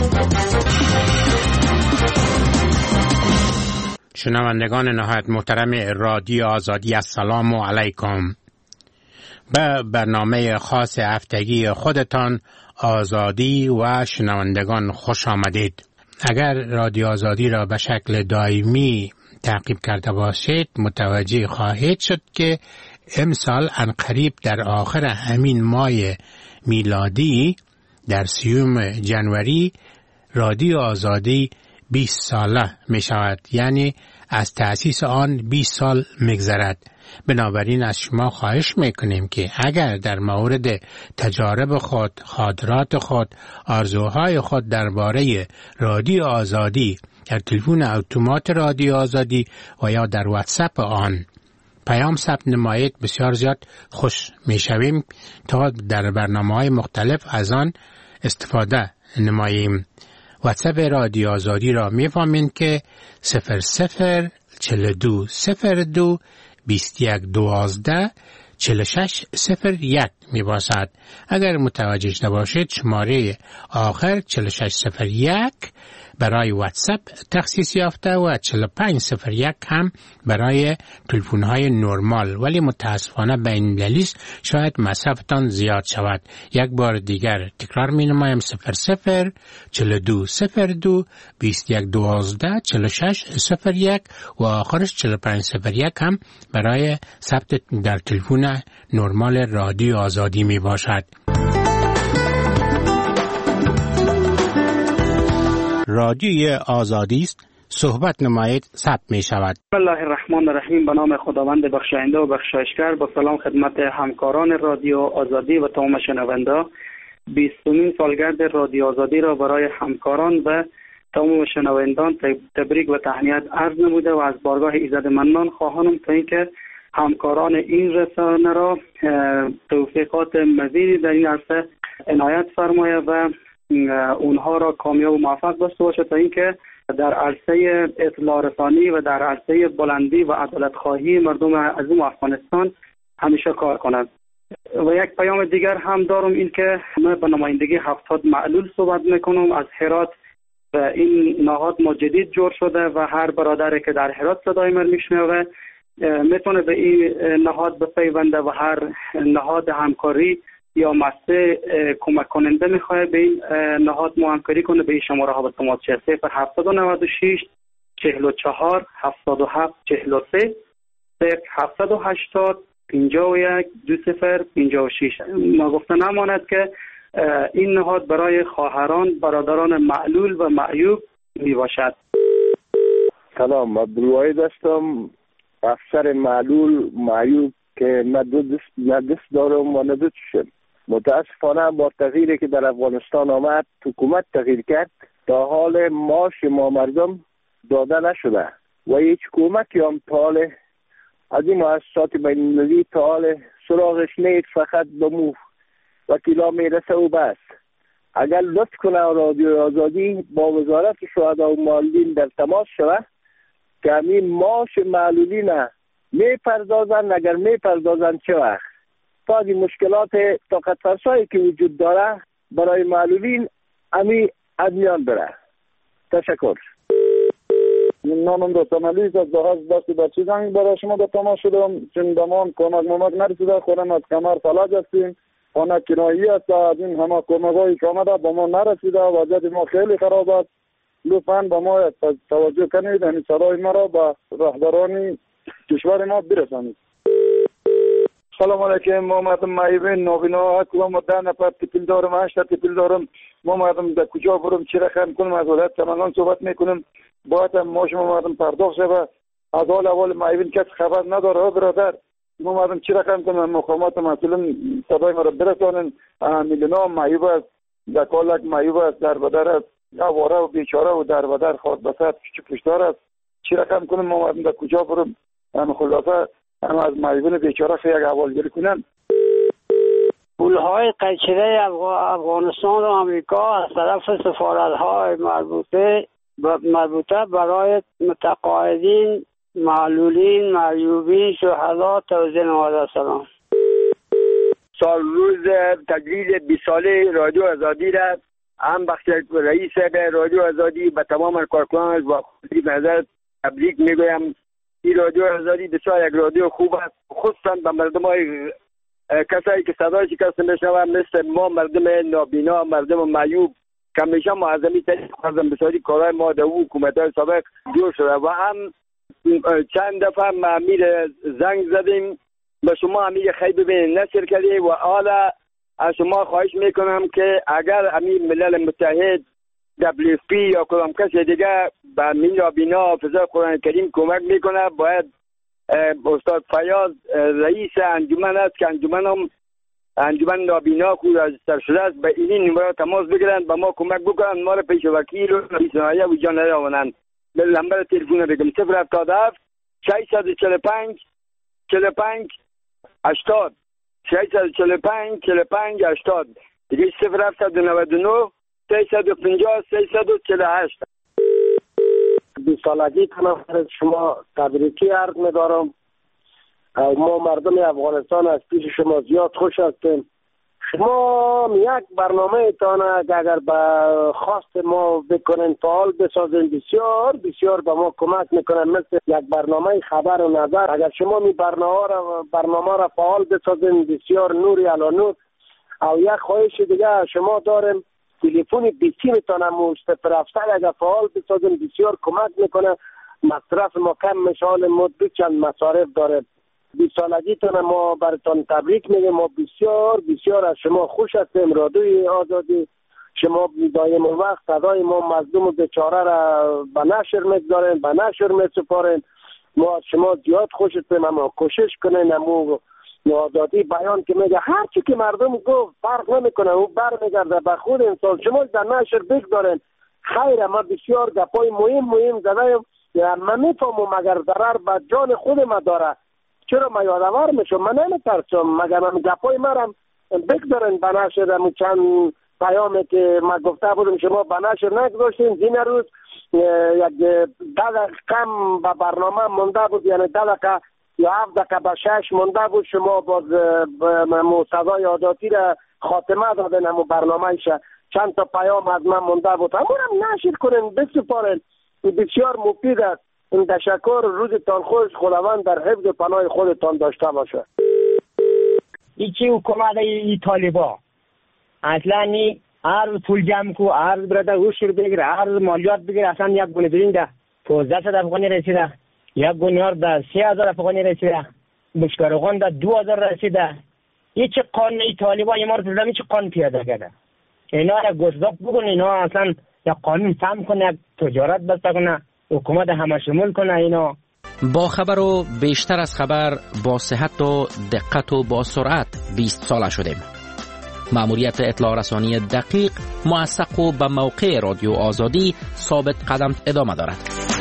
شنوندگان نهایت محترم رادیو آزادی، السلام علیکم. به برنامه خاص هفتگی خودتان آزادی و شنوندگان خوش آمدید. اگر رادیو آزادی را به شکل دائمی تعقیب کرده باشید متوجه خواهید شد که امسال عنقریب در آخر همین ماه میلادی در سیوم جنوری رادیو آزادی بیست ساله می شود، یعنی از تأسیس آن بیست سال می‌گذرد. بنابراین از شما خواهش میکنیم که اگر در مورد تجارب خود، خاطرات خود، آرزوهای خود درباره رادیو آزادی در تلفن اتومات رادیو آزادی و یا در واتساپ آن پیام ثبت نمایید بسیار زیاد خوش میشویم تا در برنامه‌های مختلف از آن استفاده نماییم. واتساپ رادیو آزادی را میفهمید که صفر صفر چهل و دو صفر دو بیست و یک دوازده چهل و شش صفر یک می باشد. اگر متوجه شده باشید شماره آخر چهل و شش صفر یک برای واتساپ تخصیص یافته و چهل و پنج صفر یک هم برای تلفن‌های نرمال، ولی متاسفانه به این دلیل شاید مصرفتان زیاد شود. یک بار دیگر تکرار می نمایم صفر صفر چهل و دو صفر دو بیست و یک دوازده چهل و شش صفر یک و آخرش چهل و پنج صفر یک هم برای ثبت در تلفن نرمال رادیو آزادی می باشد. رادیوی آزادی است، صحبت نمایید ثبت می شود. بسم الله الرحمن الرحیم. به نام خداوند بخشاینده و بخشایشگر. با سلام خدمت همکاران رادیو آزادی و تمام شنونده. بیستمین سالگرد رادیو آزادی را برای همکاران و تمام شنوندگان تبریک و تهنیت عرض نموده و از بارگاه ایزد منان خواهانم تا اینکه همکاران این رسانه را توفیقات مزیدی در این عرصه عنایت فرمایه و اونها را کامیاب و موفق داشته باشه تا اینکه در عرصه اطلاع رسانی و در عرصه بلندی و عدالت خواهی مردم عظیم افغانستان همیشه کار کند. و یک پیام دیگر هم دارم، این که من به نمایندگی هفتاد معلول صحبت میکنم از هرات و این نهاد ما جدید جور شده و هر برادری که در هرات صدای من میشنوه میتونه به این نهاد بپیونده و هر نهاد همکاری یا مؤسسه کمک کننده میخواد به این نهاد ما همکاری کنه به این شماره ها به تماس شه صفر هفتصد و نود و شش چهل و چهار هفتاد و هفت چهل و سه صفر هفتصد و هشتاد پنجاه و یک دو صفر پنجاه و شش. ما گفته نماند که این نهاد برای خواهران برادران معلول و معیوب می باشد. سلام، عبدالواحد هستم، افسر معلول معیوب که نه دست نه دست دارم و نه دو چشم. متاسفانه با تغییری که در افغانستان آمد حکومت تغییر کرد تا حال معاش ما مردم داده نشده و هیچ کمکی هم تا حال از این مؤسسات بین‌المللی تا حال سراغش نیست، فقط به مو وکیلا میرسه و بس. اگر لطف کنه رادیو آزادی با وزارت شهدا و معلولین در تماس شود که همین معاش معلولین میپردازن، اگر میپردازن چه وقت تا این مشکلات طاقت فرسایی که وجود داره برای معلولین همین از میان بره. تشکر. نامم دکتر ملیس از دهاز دستی بچی زنگ برای شما به تماس شدم، چون دمان کمک ممک نرسیده، خودم از کمر فلج هستیم، خانه کنایی است، از این همه کمک هایی که آمده با ما نرسیده، وضعیت ما خیلی خراب است. لطفاً به ما توجه کنید، همین صدای ما را به رهبران کشور ما برسانید. سلام علیکم، ما مردم معیوبین نابینا هستم، ما ده نفر تیپیل دارم، هشت تیپیل دارم. ما مردم در کجا برم چی رقم کنم، از وضعیت چمنان صحبت میکنم، باید هم ما شما مردم پرداخت شده. از حال اول معیوبین کسی خبر نداره. برادر ما مردم چی رقم کنم، مقامات مسئولین صدای ما را برسانن. میلیون ها معیوب است، در کالک معیوب است، در بدر است، آواره و بیچاره و در بدر خود بسات پشتار است. چی رقم کنم ما مردم در کجا برم، هم خلاصه هم از معیوبین بیچاره خیلی احوالگیری کنن. پولهای قیچره افغانستان و امریکا از طرف سفارت‌های مربوطه مربوطه برای متقاعدین، معلولین، معیوبین، شهدا توزیع نماده. سلام. سال روز تجدید بیست ساله رادیو آزادی را هم بخش رئیس رادیو آزادی به تمام کارکنان با خودی نظر تبریک میگویم. این رادیو آزادی بسیار یک رادیو خوب است، خصوصا به مردم های کسایی که صدای شکست میشنوند مثل ما مردم نابینا، مردم معیوب که همیشه معظمی تاریخ خواستم بسیاری کارهای ما در حکومت های سابق جور شده و هم چند دفعه ما امیر زنگ زدیم به شما امیر خیلی ببینید نشر کردی و حالا از شما خواهش میکنم که اگر امیر ملل متحد دبلیو اف پی یا کدام کسی دیگه به امیر نابینا حافظه قرآن کریم کمک میکنه، باید استاد فیاض رئیس انجمن است که انجمن هم انجمن نابینا خود از شده است، به این نمره تماس بگیرن به ما کمک بکنن، ما را پیش وکیل و رئیس نهایه و جان نیاورند. به نمبر تلفن بگم صفر هفتاد و هفت ششصد و چهل و پنج چهل و پنج هشتاد ششصد و چهل و پنج چهل و پنج هشتاد دیگه صفر هفتصد و نود و نه سیصد و پنجاه سیصد و چهل و هشت. بیست سالگی کنم شما تبریکی عرض می‌دارم. ما مردم افغانستان از پیش شما زیاد خوش هستیم. شما یک برنامه تان اگر به خواست ما بکنین فعال بسازین بسیار بسیار به ما کمک میکنن، مثل یک برنامه خبر و نظر. اگر شما می برنامه را برنامه را فعال بسازین بسیار نوری علی نور. او یک خواهش دیگه شما داریم، تلفن بیسیم تانم و صفر هفتصد اگر فعال بسازین بسیار کمک میکنه. مصرف ما کم میشه، ما دو چند مصارف داره. بیست سالگیتون ما براتون تبریک میگیم. ما بسیار بسیار از شما خوش هستیم. رادیوی آزادی شما دایم وقت صدای ما مظلوم و بیچاره را به نشر میگذارین، به نشر میسپارین. ما از شما زیاد خوش هستیم. اما کوشش کنین امو آزادی بیان که میگه هر چی که مردم گفت فرق نمیکنه، او برمیگرده به خود انسان. شما در نشر بگذارین. خیر، ما بسیار گپای مهم مهم زدیم. من میفهمم اگر ضرر به جان خود ما داره چرا ما یادآور میشم؟ من نمیترسم. مگر من گپای مرم بگذارین به نشر. همون چند پیامی که من گفته بودم شما به نشر نگذاشتین. این روز یک ده دقیقه کم به برنامه مونده بود، یعنی ده دقیقه یا هفت دقیقه به شش مونده بود. شما باز صدای عاداتی را خاتمه دادن همون برنامه شه. چند تا پیام از من مونده بود، همون هم نشر کنین بسپارین. بسیار مفید است. این تشکر، روزتان خوش، خداوند در حفظ پناه خودتان داشته باشه. ایچی حکومت ای طالبا اصلا نی هر پول جمع کو، هر برده روشی بگیره، هر مالیات بگیره، اصلا یک گونه برین ده پوزده صد افغانی رسیده، یک گونه ده سی هزار افغانی رسیده، بشکارغان ده دو هزار رسیده. این چه قانون ای طالبا ای ما رو تزدم، این چه قانون پیاده کرده؟ اینا را گشتاق بگن، اینا اصلا یک قانون فهم کنه، تجارت بسته کنه، حکومت همه شمول کنه. اینا با خبر و بیشتر از خبر، با صحت و دقت و با سرعت بیست ساله شدیم. مأموریت اطلاع رسانی دقیق، موثق و به موقع رادیو آزادی ثابت قدم ادامه دارد.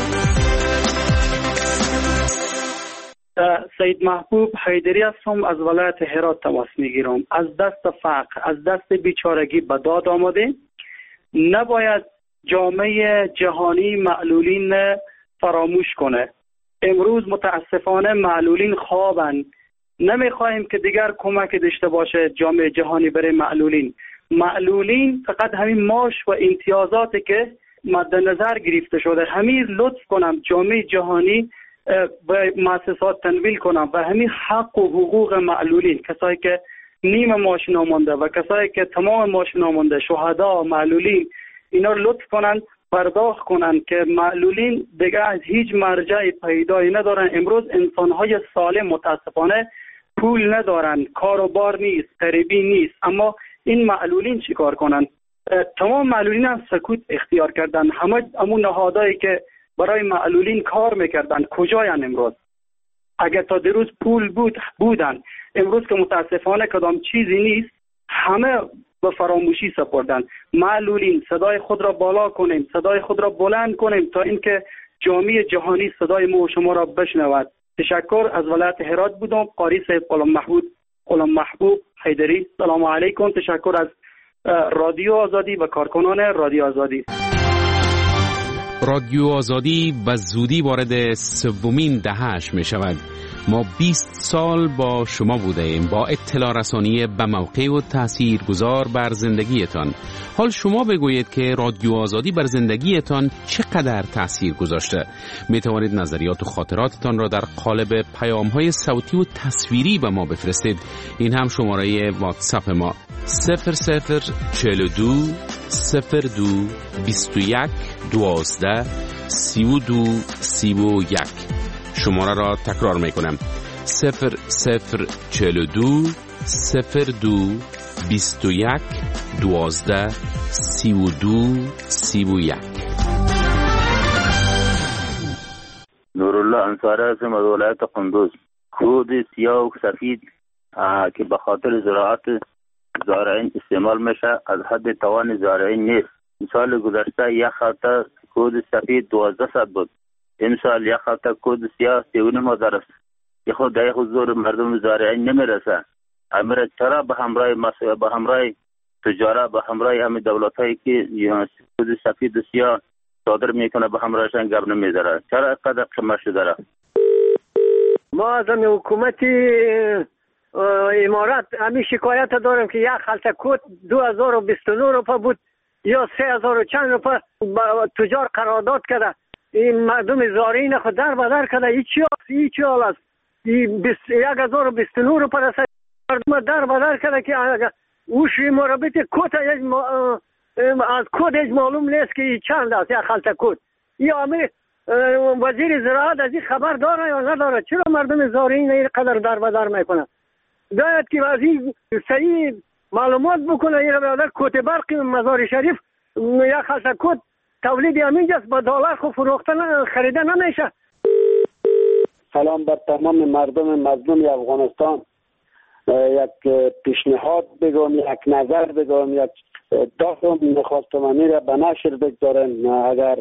سید محبوب حیدری هستم، از ولایت هرات تماس میگیرم. از دست فقر، از دست بیچارگی به داد آمده. نباید جامعه جهانی معلولین فراموش کنه. امروز متاسفانه معلولین خوابن. نمیخواهیم که دیگر کمک داشته باشه جامعه جهانی برای معلولین. معلولین فقط همین معاش و امتیازاتی که مد نظر گرفته شده، همین لطف کنم جامعه جهانی به مؤسسات تنویل کنم و همین حق و حقوق معلولین، کسایی که نیم معاش نامونده و کسایی که تمام معاش نامونده، شهدا، معلولین، اینا لطف کنن پرداخت کنن که معلولین دیگه از هیچ مرجع پیدایی ندارن. امروز انسانهای سالم متاسفانه پول ندارن، کار و بار نیست، قریبی نیست، اما این معلولین چی کار کنن؟ تمام معلولین هم سکوت اختیار کردن. همه همون نهادهایی که برای معلولین کار میکردن کجاین امروز؟ اگر تا دیروز پول بود بودن، امروز که متاسفانه کدام چیزی نیست، همه به فراموشی سپردن. معلولین صدای خود را بالا کنیم، صدای خود را بلند کنیم تا اینکه جامعه جهانی صدای ما و شما را بشنود. تشکر. از ولایت هرات بودم، قاری سید غلام محمود غلام محبوب حیدری. سلام علیکم. تشکر از رادیو آزادی و کارکنان رادیو آزادی. رادیو آزادی به زودی وارد سومین دهه‌اش می شود. ما بیست سال با شما بوده ایم، با اطلاع رسانی به موقع و تأثیر گذار بر زندگیتان. حال شما بگویید که رادیو آزادی بر زندگیتان چقدر تأثیر گذاشته. می توانید نظریات و خاطراتتان را در قالب پیام های صوتی و تصویری به ما بفرستید. این هم شماره واتساپ ما صفر صفر چهل و دو صفر دو بیست و یک دوازده سی و دو سی و یک. شماره را تکرار می کنم صفر صفر چهل و دو صفر دو بیست و یک دوازده سی و دو سی و یک. نورالله انصاری هستم از ولایت قندوز. کود سیاه و سفید که به خاطر زراعت زارعین استعمال میشه از حد توان زارعین نیست. سال گذشته یک خطه کود سفید دوازده صد بود، امسال یک خطه کود سیاه سیونه ما درست. یه خود در حضور مردم زارعین نمیرسه. امیر چرا به همراه مسئله به همراه تجاره به همراه همه دولت هایی که کود سفید و سیاه صادر میکنه به همراهشان گپ نمیداره؟ چرا اینقدر قیمت شده داره؟ ما از همین حکومتی امارات همین شکایت دارم که یک خلطه کود دو هزار و بیست و نه روپا بود یا سه هزار و چند روپا تجار قرارداد کرده. این مردم زارعین خود در بدر کرده. این چی است؟ این چی حال است؟ یک هزار و بیست و نه روپا رسید مردم در بدر کرده که اوشی مربط کود از کود هیچ معلوم نیست که این چند است یک خلطه کود. یا همین وزیر زراعت از این خبر داره یا نداره؟ چرا مردم زارعین این قدر در بدر میکنه؟ باید که از این صحیح معلومات بکنه. این برادر کوت برق مزار شریف یک خلطه کود تولید همینجاست، با دلار خو فروختن خریده نمیشه. سلام بر تمام مردم مظلوم افغانستان. یک پیشنهاد بگم، یک نظر بگم، یک داخل میخواستم امیر به نشر بگذارن. اگر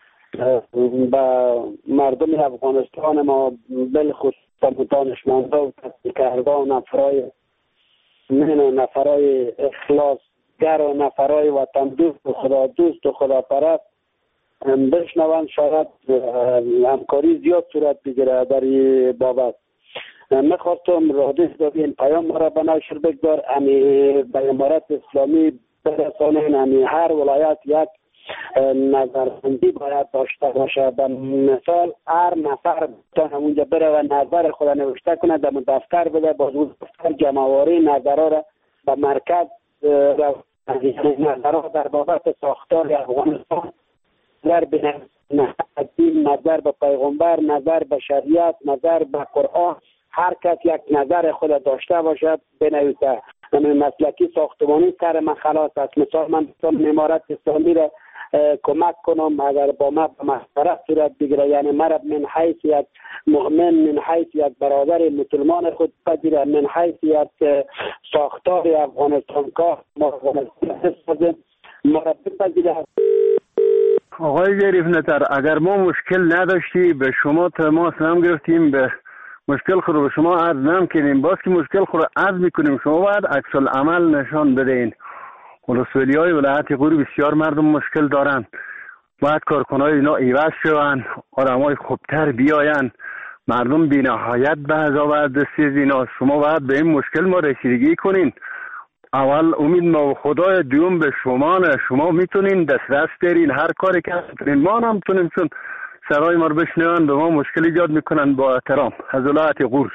به مردم افغانستان ما بالخصوص دانشمندا و تحقیقگران و نفرای من نفرای اخلاصگر و نفرای وطن دوست و خدا دوست و خدا پرست بشنوند، شاید همکاری زیاد صورت بگیره در این بابت. میخواستم رادیو این پیام را به نشر بگذار، امی به امارت اسلامی برسانین. امی هر ولایت یک نظربندی باید داشته باشه. به مثال هر نفر بتونه اونجا بره و نظر خود نوشته کنه، در دفتر بده، باز اون دفتر جمع‌آوری نظرها را به مرکز نظرها در بابت ساختار افغانستان، نظر به دین، نظر به پیغمبر، نظر به شریعت، نظر به قرآن، هر کس یک نظر خود داشته باشد بنویسه. من مسلکی ساختمانی کار من خلاص است. مثال من میتونم امارت اسلامی را کمک کنم اگر با ما به مشورت صورت بگیره، یعنی مرا من حیث یک مؤمن، من حیث یک برادر مسلمان خود پذیره، من حیث یک ساختار افغانستان کار ما افغانستان مرا بپذیره. آقای ظریف نطر، اگر ما مشکل نداشتی به شما تماس نم گرفتیم، به مشکل خود به شما عرض نم کنیم، باز که مشکل خود عرض میکنیم شما باید عکس العمل نشان بدین. ولسوالی های ولایت غور بسیار مردم مشکل دارن، باید کارکنای اینا ایواز شوند، آدمای خوبتر بیاین، مردم بی نهایت به عذاب دستی از اینا. شما باید به این مشکل ما رسیدگی کنین. اول امید ما و خدای، دوم به شما نه. شما میتونین دست دست برین، هر کاری که میتونین، ما هم میتونیم، چون سرای ما رو بشنوان به ما مشکل ایجاد میکنن. با احترام از ولایت غور.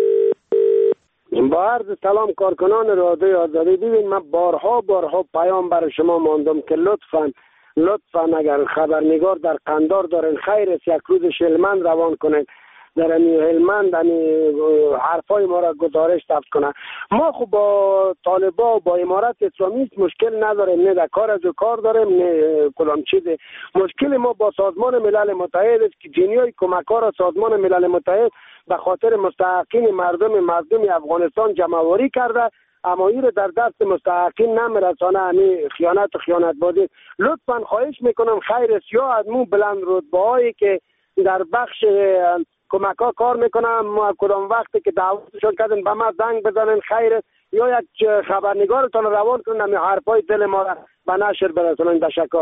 با عرض سلام کارکنان رادیوی آزادی. ببین من بارها بارها پیام برای شما ماندم که لطفاً لطفاً اگر خبرنگار در قندار دارین خیر است یک روز هلمند روان کنین، در هلمند حرفای ما را گزارش ثبت کنن. ما خب با طالبا و با امارت اسلامی مشکل نداریم، نه در کار از کار داریم نه کدام چیزی. مشکل ما با سازمان ملل متحد است که جنیای کمک‌ها را سازمان ملل متحد به خاطر مستحقین مردم مردم افغانستان جمع‌آوری کرده، اما این در دست مستحقین نمیرسانه. همین خیانت و خیانت بازی. لطفاً خواهش میکنم خیر است یا از مو بلند رتبه‌هایی که در بخش کمک ها کار میکنم، ما کدام وقتی که دعوتشون کردن به ما زنگ بزنن خیر است، یا یک خبرنگارتان روان کنن همین حرفای دل ما را به نشر برسونن. تشکر.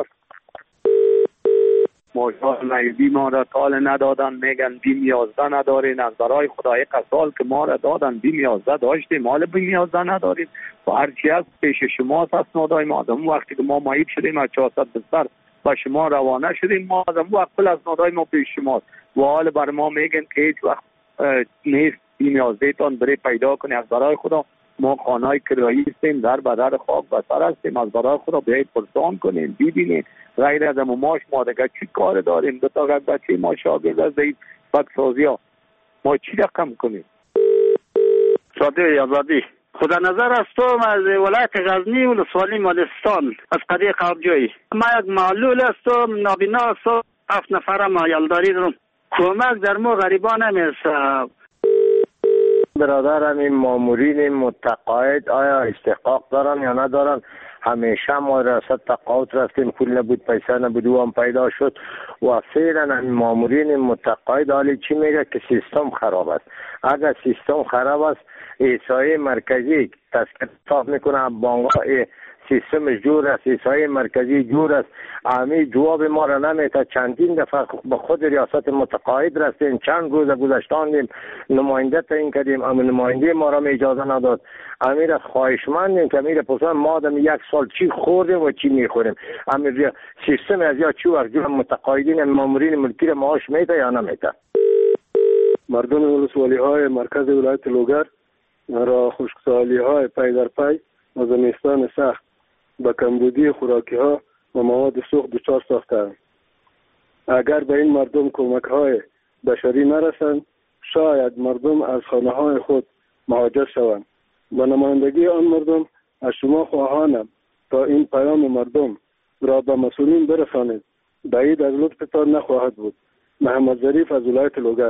ماشاءالله مایدی ما را تال ندادن، میگن بیم یازده ندارین. از برای خدای قسال که ما را دادن بیم یازده داشتیم، مال بیم یازده نداریم. و هرچی از پیش شما هست نادای ما. آدم وقتی که ما مایید شدیم از چهارصد بستر با شما روانه شدیم، ما آدم وقت پل از نادای ما پیش شماست. و حال بر ما میگن که هیچ وقت نیست بیم یازده تان بری پیدا کنی. از برای خدا ما خانهای کرایی هستیم، در بدر خاک بسر هستیم. از برای خدا بیایید پرسان کنیم ببینیم. غیر از امو ماش ما دیگه چی کار داریم؟ دو تا بچه ما شاگرد از این بکسازی ها ما چی رقم کنیم؟ رادیوی آزادی. خدا نظر است تو از ولایت غزنی ولسوالی مالستان از قریه قابجویی. ما یک معلول است و نابینا است و هفت نفر ما یلداری دارم. کمک در ما غریبان نمیرسه. برادرم این مامورین متقاعد آیا استحقاق دارن یا ندارن؟ همیشه ما رسد تقاعد رفتیم، پول نبود، پیسه نبود، او هم پیدا شد. و فعلا این مامورین متقاعد حالی چی میگه که سیستم خراب است. اگر سیستم خراب است، احصایه مرکزی تسکیه صاف میکنه، بانک سیستم جور است، احصایه مرکزی جور است. امی جواب ما را نمیده. چندین دفعه به خود ریاست متقاعد رفتیم، چند روز گذشتاندیم، نماینده تعیین کردیم، اما نماینده ما را اجازه نداد. امیر از خواهشمندیم که امیر پسند ما آدم یک سال چی خوردیم و چی میخوریم. امیر سیستم از یا چی وقت جور متقاعدین مامورین ملکی را معاش میده یا نمیده. مردم ولسوالی های مرکز ولایت لوگر را خشکسالی های پی در پی و زمستان سخت با کمبودی خوراکی ها و مواد سوخت دچار ساختند. اگر به این مردم کمک های بشری نرسند، شاید مردم از خانه های خود مهاجر شوند. با نمایندگی آن مردم از شما خواهانم تا این پیام مردم را به مسئولین برسانید. بعید از لطفتان نخواهد بود. محمد ظریف از ولایت لوگر.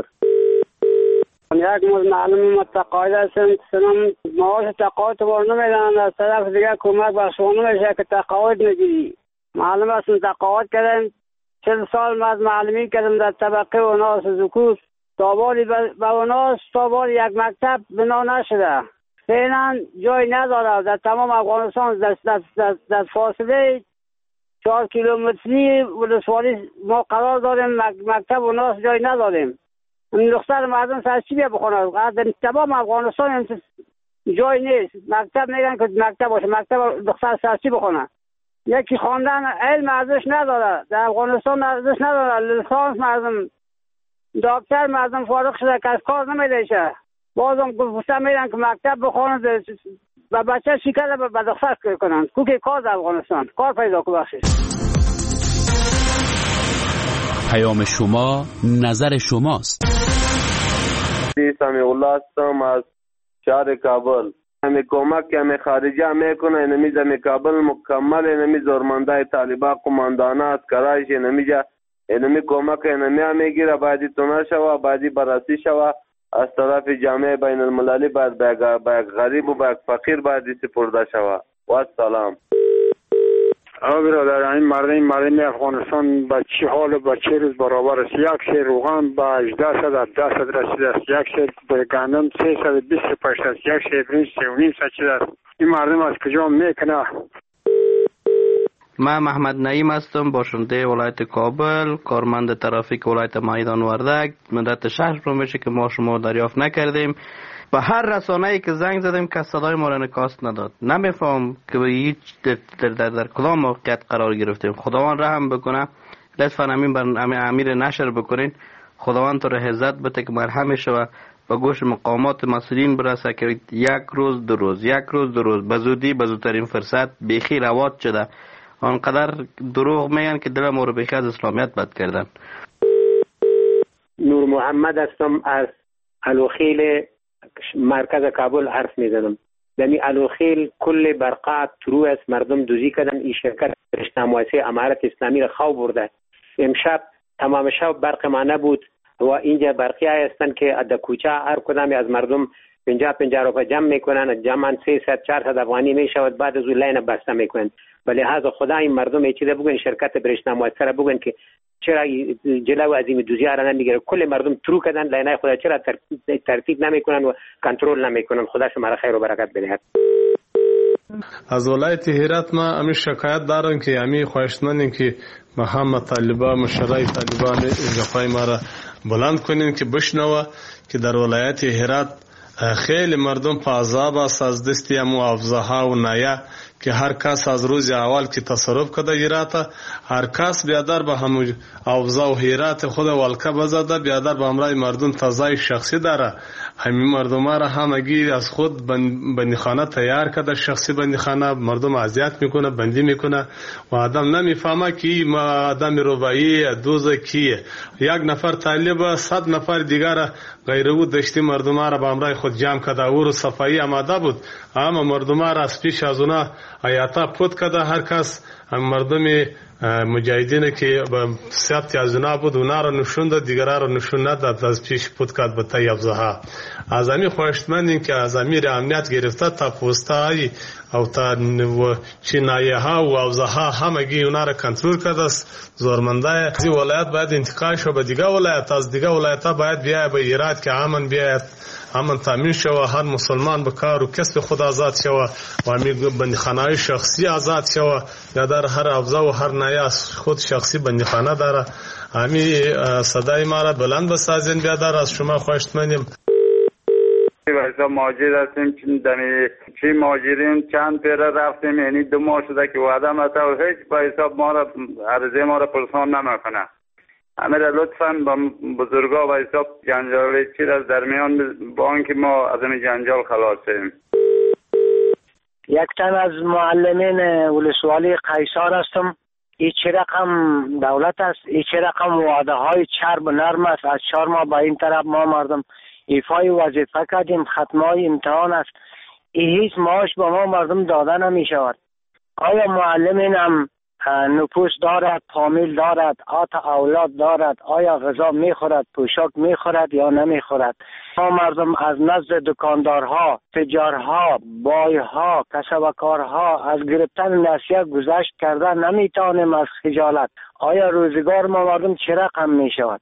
یک معلم متقاعد هستم، سنم معاش تقاعد بار نمیدن، از طرف دیگه کمک به شما نمیشه که تقاعد نگیری. معلم هستم تقاعد کردن، چل سال من از معلمی کردم در طبقه اوناس زکوس. تابالی به اوناس تابالی یک مکتب بنا نشده. فعلا جای نداره. در تمام افغانستان در, در, در, در فاصله چهار کیلومتری ولسوالی ما قرار داریم، مکتب اوناس جای نداریم. دختر مردم سر چی بیا بخونه؟ در تمام افغانستان جای نیست. مکتب میگن که مکتب باشه، مکتب دختر سر چی بخونه؟ یکی خواندن علم ارزش نداره، در افغانستان ارزش نداره. لیسانس مردم، دکتر مردم فارغ شده که از کار نمیده. بازم گفتم میرن که مکتب بخونن و بچه شکل به بدخشش کنن. کوکی کار در افغانستان کار پیدا کنه. بخشید پیام شما نظر شماست. سمیع الله هستم از شهر کابل. همی کمک که همی خارجه میکنه اینمی زمی کابل مکمل اینمی زورمنده طالبا قماندانه اسکرایش اینمی جا اینمی کمک اینمی هم میگیره بایدی تونه شوه بایدی براسی شوه از طرف جامعه بین المللی باید به غریب و به فقیر بایدی سپرده شوه. و سلام. آقا برادر، این مردم مردم افغانستان به چه حال و به چه روز برابر است؟ یک سیر روغن به هجده صد هفده صد رسیده است، یک سیر گندم سیصد و بیست و پنج است، یک سیر برنج سه و نیم صد شده است. این مردم از کجا میکنه؟ من محمد نعیم هستم، باشنده ولایت کابل، کارمند ترافیک ولایت میدان وردک. مدت شهر رو میشه که ما شما دریافت نکردیم. به هر رسانه‌ای که زنگ زدیم که صدای ما را نکاست نداد. نمیفهم که به هیچ در, در, در, در کدام موقعیت قرار گرفتیم. خداوند رحم بکنه، لطفاً امین بر امیر نشر بکنین. خداوند تو را عزت بده که مرهم شوه به گوش مقامات مسئولین برسه که یک روز دو روز یک روز دو روز به زودی به زودترین فرصت بیخی روات شده. آنقدر دروغ میگن که دل ما رو بیخی از اسلامیت بد کردن. نور محمد هستم از الوخیل مرکز کابل حرف میزنم. یعنی الوخیل کل برقات ترو است، مردم دوزی کردن. این شرکت رشنمویسی امارت اسلامی را خواه برده. امشب تمام شب برق ما نبود و اینجا برقی های هستن که در کوچه هر کدام از مردم پنجاه پنجاه روپه جمع میکنن، جمعا سیصد چهارصد افغانی میشود، بعد از اون لاین بسته میکنن. ولی لحاظ خدا این مردم ایچی ده بگن، شرکت برشنمویسی را بگن که چرا جلو از این دوزی ها را نمیگیره. کل مردم ترو کردن لاینای خدا، چرا ترتیب نمیکنن و کنترل نمیکنن. خدا شما خیر و برکت بده. از ولایت هرات ما امی شکایت دارم که امی خواهشمندیم که محمد طالبا مشرای طالبان جفای ما را بلند کنین که بشنوه که در ولایت هرات خیلی مردم په عذاب است از دست امو افزاها و نایا که هر کس از روز اول که تصرف کده هرات، هر کس بیادر به همو افزا و هرات خود ولکه بزده، بیادر به امرای مردم تزای شخصی داره. همین مردم را همگی از خود بندیخانه تیار کده، شخصی بندیخانه. مردم اذیت میکنه، بندی میکنه و آدم نمیفهمه که ما آدم ربایی دوزه کیه. یک نفر طالب صد نفر دیگر غیر او دشتی مردم را به امرای خود جمع کده. او رو صفایی آماده بود، اما مردم را از پیش از اونا آیاتا پود کده. هر کس مردم مجاهدین که به سیابتی از اونا بود اونا را نشون داد، دیگر را نشون نداد، از پیش پود کد به تای افزاها. از امی خواهشمندیم که از امیر امنیت گرفته تا پوستایی او تا چینایه ها و افزاها همگی اونا را کنترل کرده است. زورمنده از ولایت باید انتقال شو به دیگه ولایت، از دیگه ولایت ها باید بیاید به هرات که امن بیاید، امن تامین شوه، هر مسلمان به کار و کسب خود آزاد شوه و امی بندیخانه شخصی آزاد شوه. یا در هر افزا و هر نایه خود شخصی بندیخانه داره. امی صدای ما را بلند بسازین بیادر، از شما خواهشمندیم. واسه ماجر هستیم دمی چی ماجرین چند پیره رفتیم، یعنی دو ماه شده که وعده متا و هیچ با حساب ما را عرضه ما را پرسان نمیکنه. همه را لطفاً با بزرگا و حساب جنجالی چی را در میان با آنکه ما از این جنجال خلاصیم. یک تن از معلمین ولسوالی قیصر هستم. این چه رقم دولت است، این چه رقم وعده های چرب و نرم است. از چهار ماه با این طرف ما مردم ایفای وظیفه کردیم، ختمای امتحان است، این هیچ معاش با ما مردم داده نمی شود. آیا معلمین هم نفوس دارد، فامیل دارد، آت اولاد دارد؟ آیا غذا می خورد، پوشاک می خورد یا نمی خورد؟ ما مردم از نزد دکاندارها، تجارها، بایها، کسبکارها از گرفتن نسیه گذشت کرده نمیتوانیم از خجالت. آیا روزگار ما مردم چه رقم می شود؟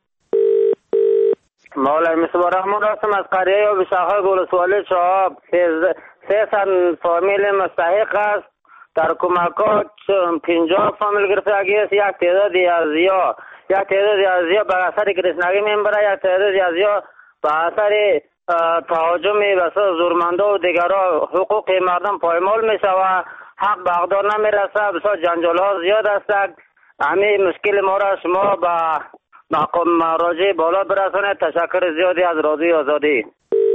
مولا مصباح رحمان هستم از قریه و بشاخه ولسوالی چهاب. سه سن فامیل مستحق است. در کمکات پنجاه فامیل گرفتگی است. یک تعدادی از یا یک تعدادی از یا به اثر گرسنگی میبره، یک تعدادی از یا به اثر تهاجم بسیار زورمنده و دیگرها حقوق مردم پایمال میشود. حق به اقدار نمیرسه، بسیار جنجال ها زیاد است. همین مشکل ما را شما به مقام مراجع بالا برسانید. تشکر زیادی از رادیو آزادی.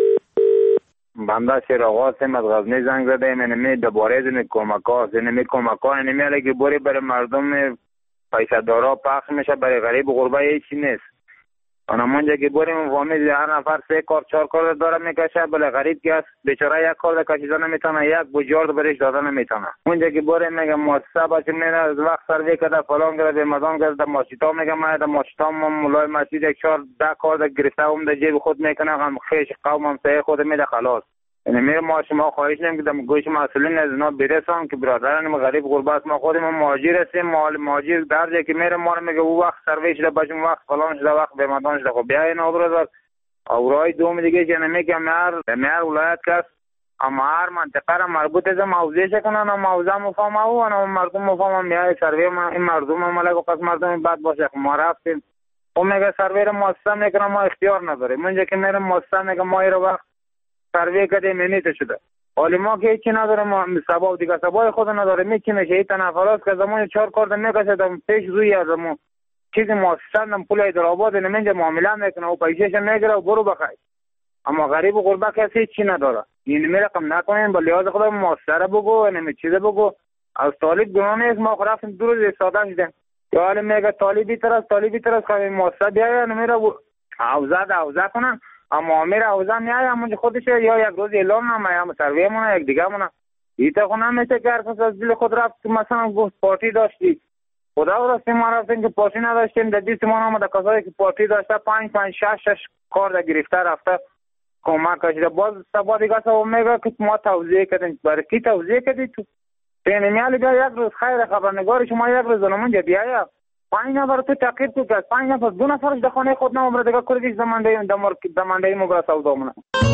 بنده شیر آقا هستم از غزنی زنگ زدم. اینمی دوباره زنی کمک ها هست. اینمی کمک ها اینمی علی که بوری برای مردم پیسه دارا پخش میشه، برای غریب غربه هیچی نیست. اونمونجا که بریم فامیل هر نفر سه کار چهار کار داره میکشه، بله غریب که است بیچاره یک کار کشیده نمیتونه، یک بجارد برش داده نمیتونه. اونجا که بریم میگه مؤسسه باشه میره از وقت سروی کرده فلان کرده مزان کرده ماشیتا میگه ما در ماشیتا مولای مسجد یک چهار ده کار ده گرفته هم در جیب خود میکنه، هم خیش قوم هم سه خود میده خلاص. یعنی میره ما شما خواهش نمیکنم که گوش مسئولین از اینا برسان که برادران غریب غربت ما خودمون مهاجر هستیم، مال مهاجر در جایی که میره ما رو میگه او وقت سروی شده باشیم وقت فلان شده وقت به مدان شده. خب بیاین برادر اورای دوم دیگه که نمیگه مر مر ولایت کس اما هر منطقه را مربوط از موضوعش کنن، اما موضوع مفهوم او و مردم مفهوم میای سروی ما این مردم ملک قسم مردم بعد باشه ما رفتیم و میگه سروی رو مؤسسه میکنه ما اختیار نداریم. اونجا که میره مؤسسه میگه ما رو وقت سروی کردیم منیت شده، حالی ما که هیچی نداریم، سبا و دیگه سبای خود نداره میچی میشه این تنفراست که زمان چهار کارده میکشه پیش روی از ما چیزی مؤسسه پول ایدرآباد نمینجا معامله میکنه و پیشش میگیره و برو بخیر. اما غریب و غربه کسی هیچی نداره. این می رقم نکنین با لحاظ خدا مؤسسه را بگو نمی چیزه بگو. از طالب گناه نیست، ما رفتیم دو روز ساده شدیم یا حالی میگه طالبی تر از طالبی تر از خواهی مؤسسه بیایه نمیره عوضه ده عوضه کنن، اما امیر عوضه میایه همونجا خودش یا یک روز اعلام نمه یا سرویه مونه یک دیگه مونه ایتا خونه میشه که هر کس از دل خود رفت مثلا گفت پارتی داشتی خدا راستی ما رفتیم که پارتی نداشتیم در دیست ما نامده کسایی که پارتی داشته پنج پنج شش شش کار در گرفته رفته کمک کشیده. باز سبا دیگه سبا میگه که ما توضیح کردیم برای کی توضیح کردی تو پینمیالی بیا یک روز خیر خبرنگاری شما یک روز نمونجا بیایه پنج نفر تو تقیب تو کرد پنج نفر دو نفرش در خانه خود نمبر دیگه کردیش زمانده زمانده مگره سودا مونه.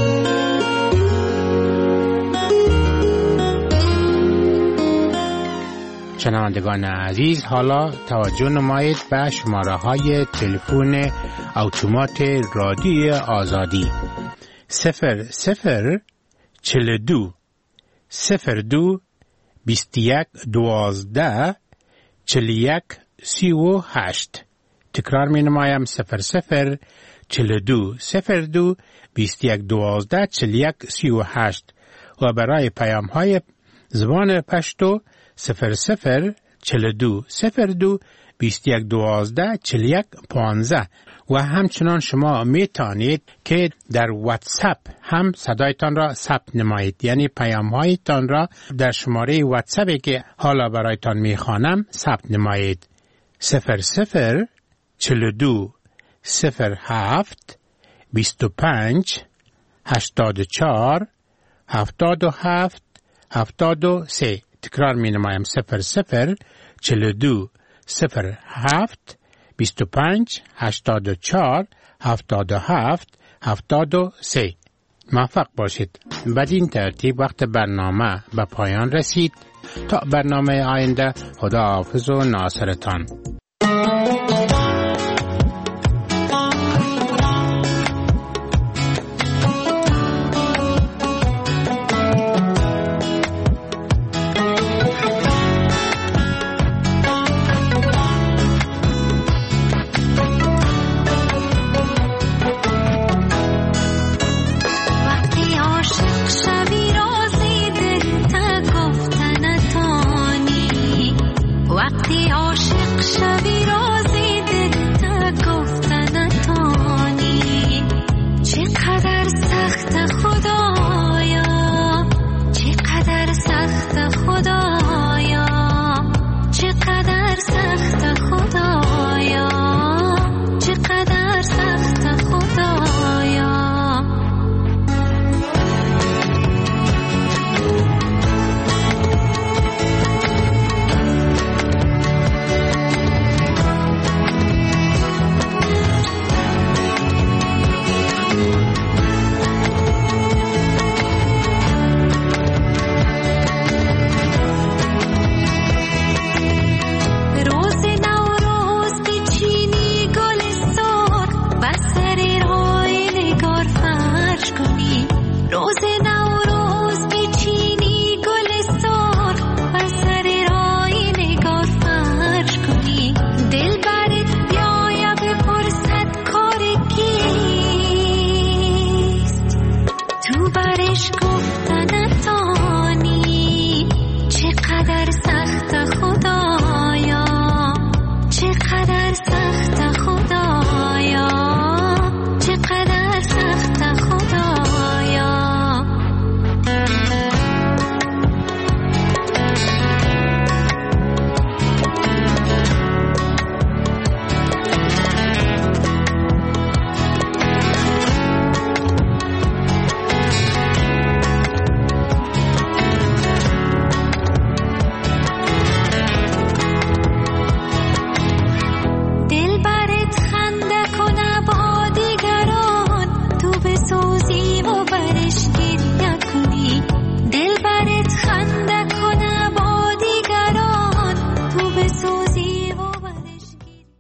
شنوندگان عزیز حالا توجه نمایید به شماره های تلفن اتومات رادیو آزادی صفر صفر چل دو صفر دو بیست یک دوازده چل یک سی و هشت. تکرار می نمایم صفر صفر چل دو صفر دو بیست یک دوازده چل یک سی و هشت و برای پیام های زبان پشتو صفر صفر چل دو صفر دو بیست یک دوازده چل یک پانزده. و همچنان شما می توانید که در واتساپ هم صدایتان را ثبت نمایید، یعنی پیام هایتان را در شماره واتساپی که حالا برایتان می خوانم ثبت نمایید. صفر صفر چل دو صفر هفت بیست و پنج هشتاد و چهار هفتاد و هفت هفتاد و سه. تکرار می نمایم صفر صفر چل دو صفر هفت بیست و پنج هشتاد و چهار هفتاد و هفت هفتاد و سه. موفق باشید. بدین ترتیب وقت برنامه به پایان رسید. تا برنامه آینده خدا حافظ و ناصرتان.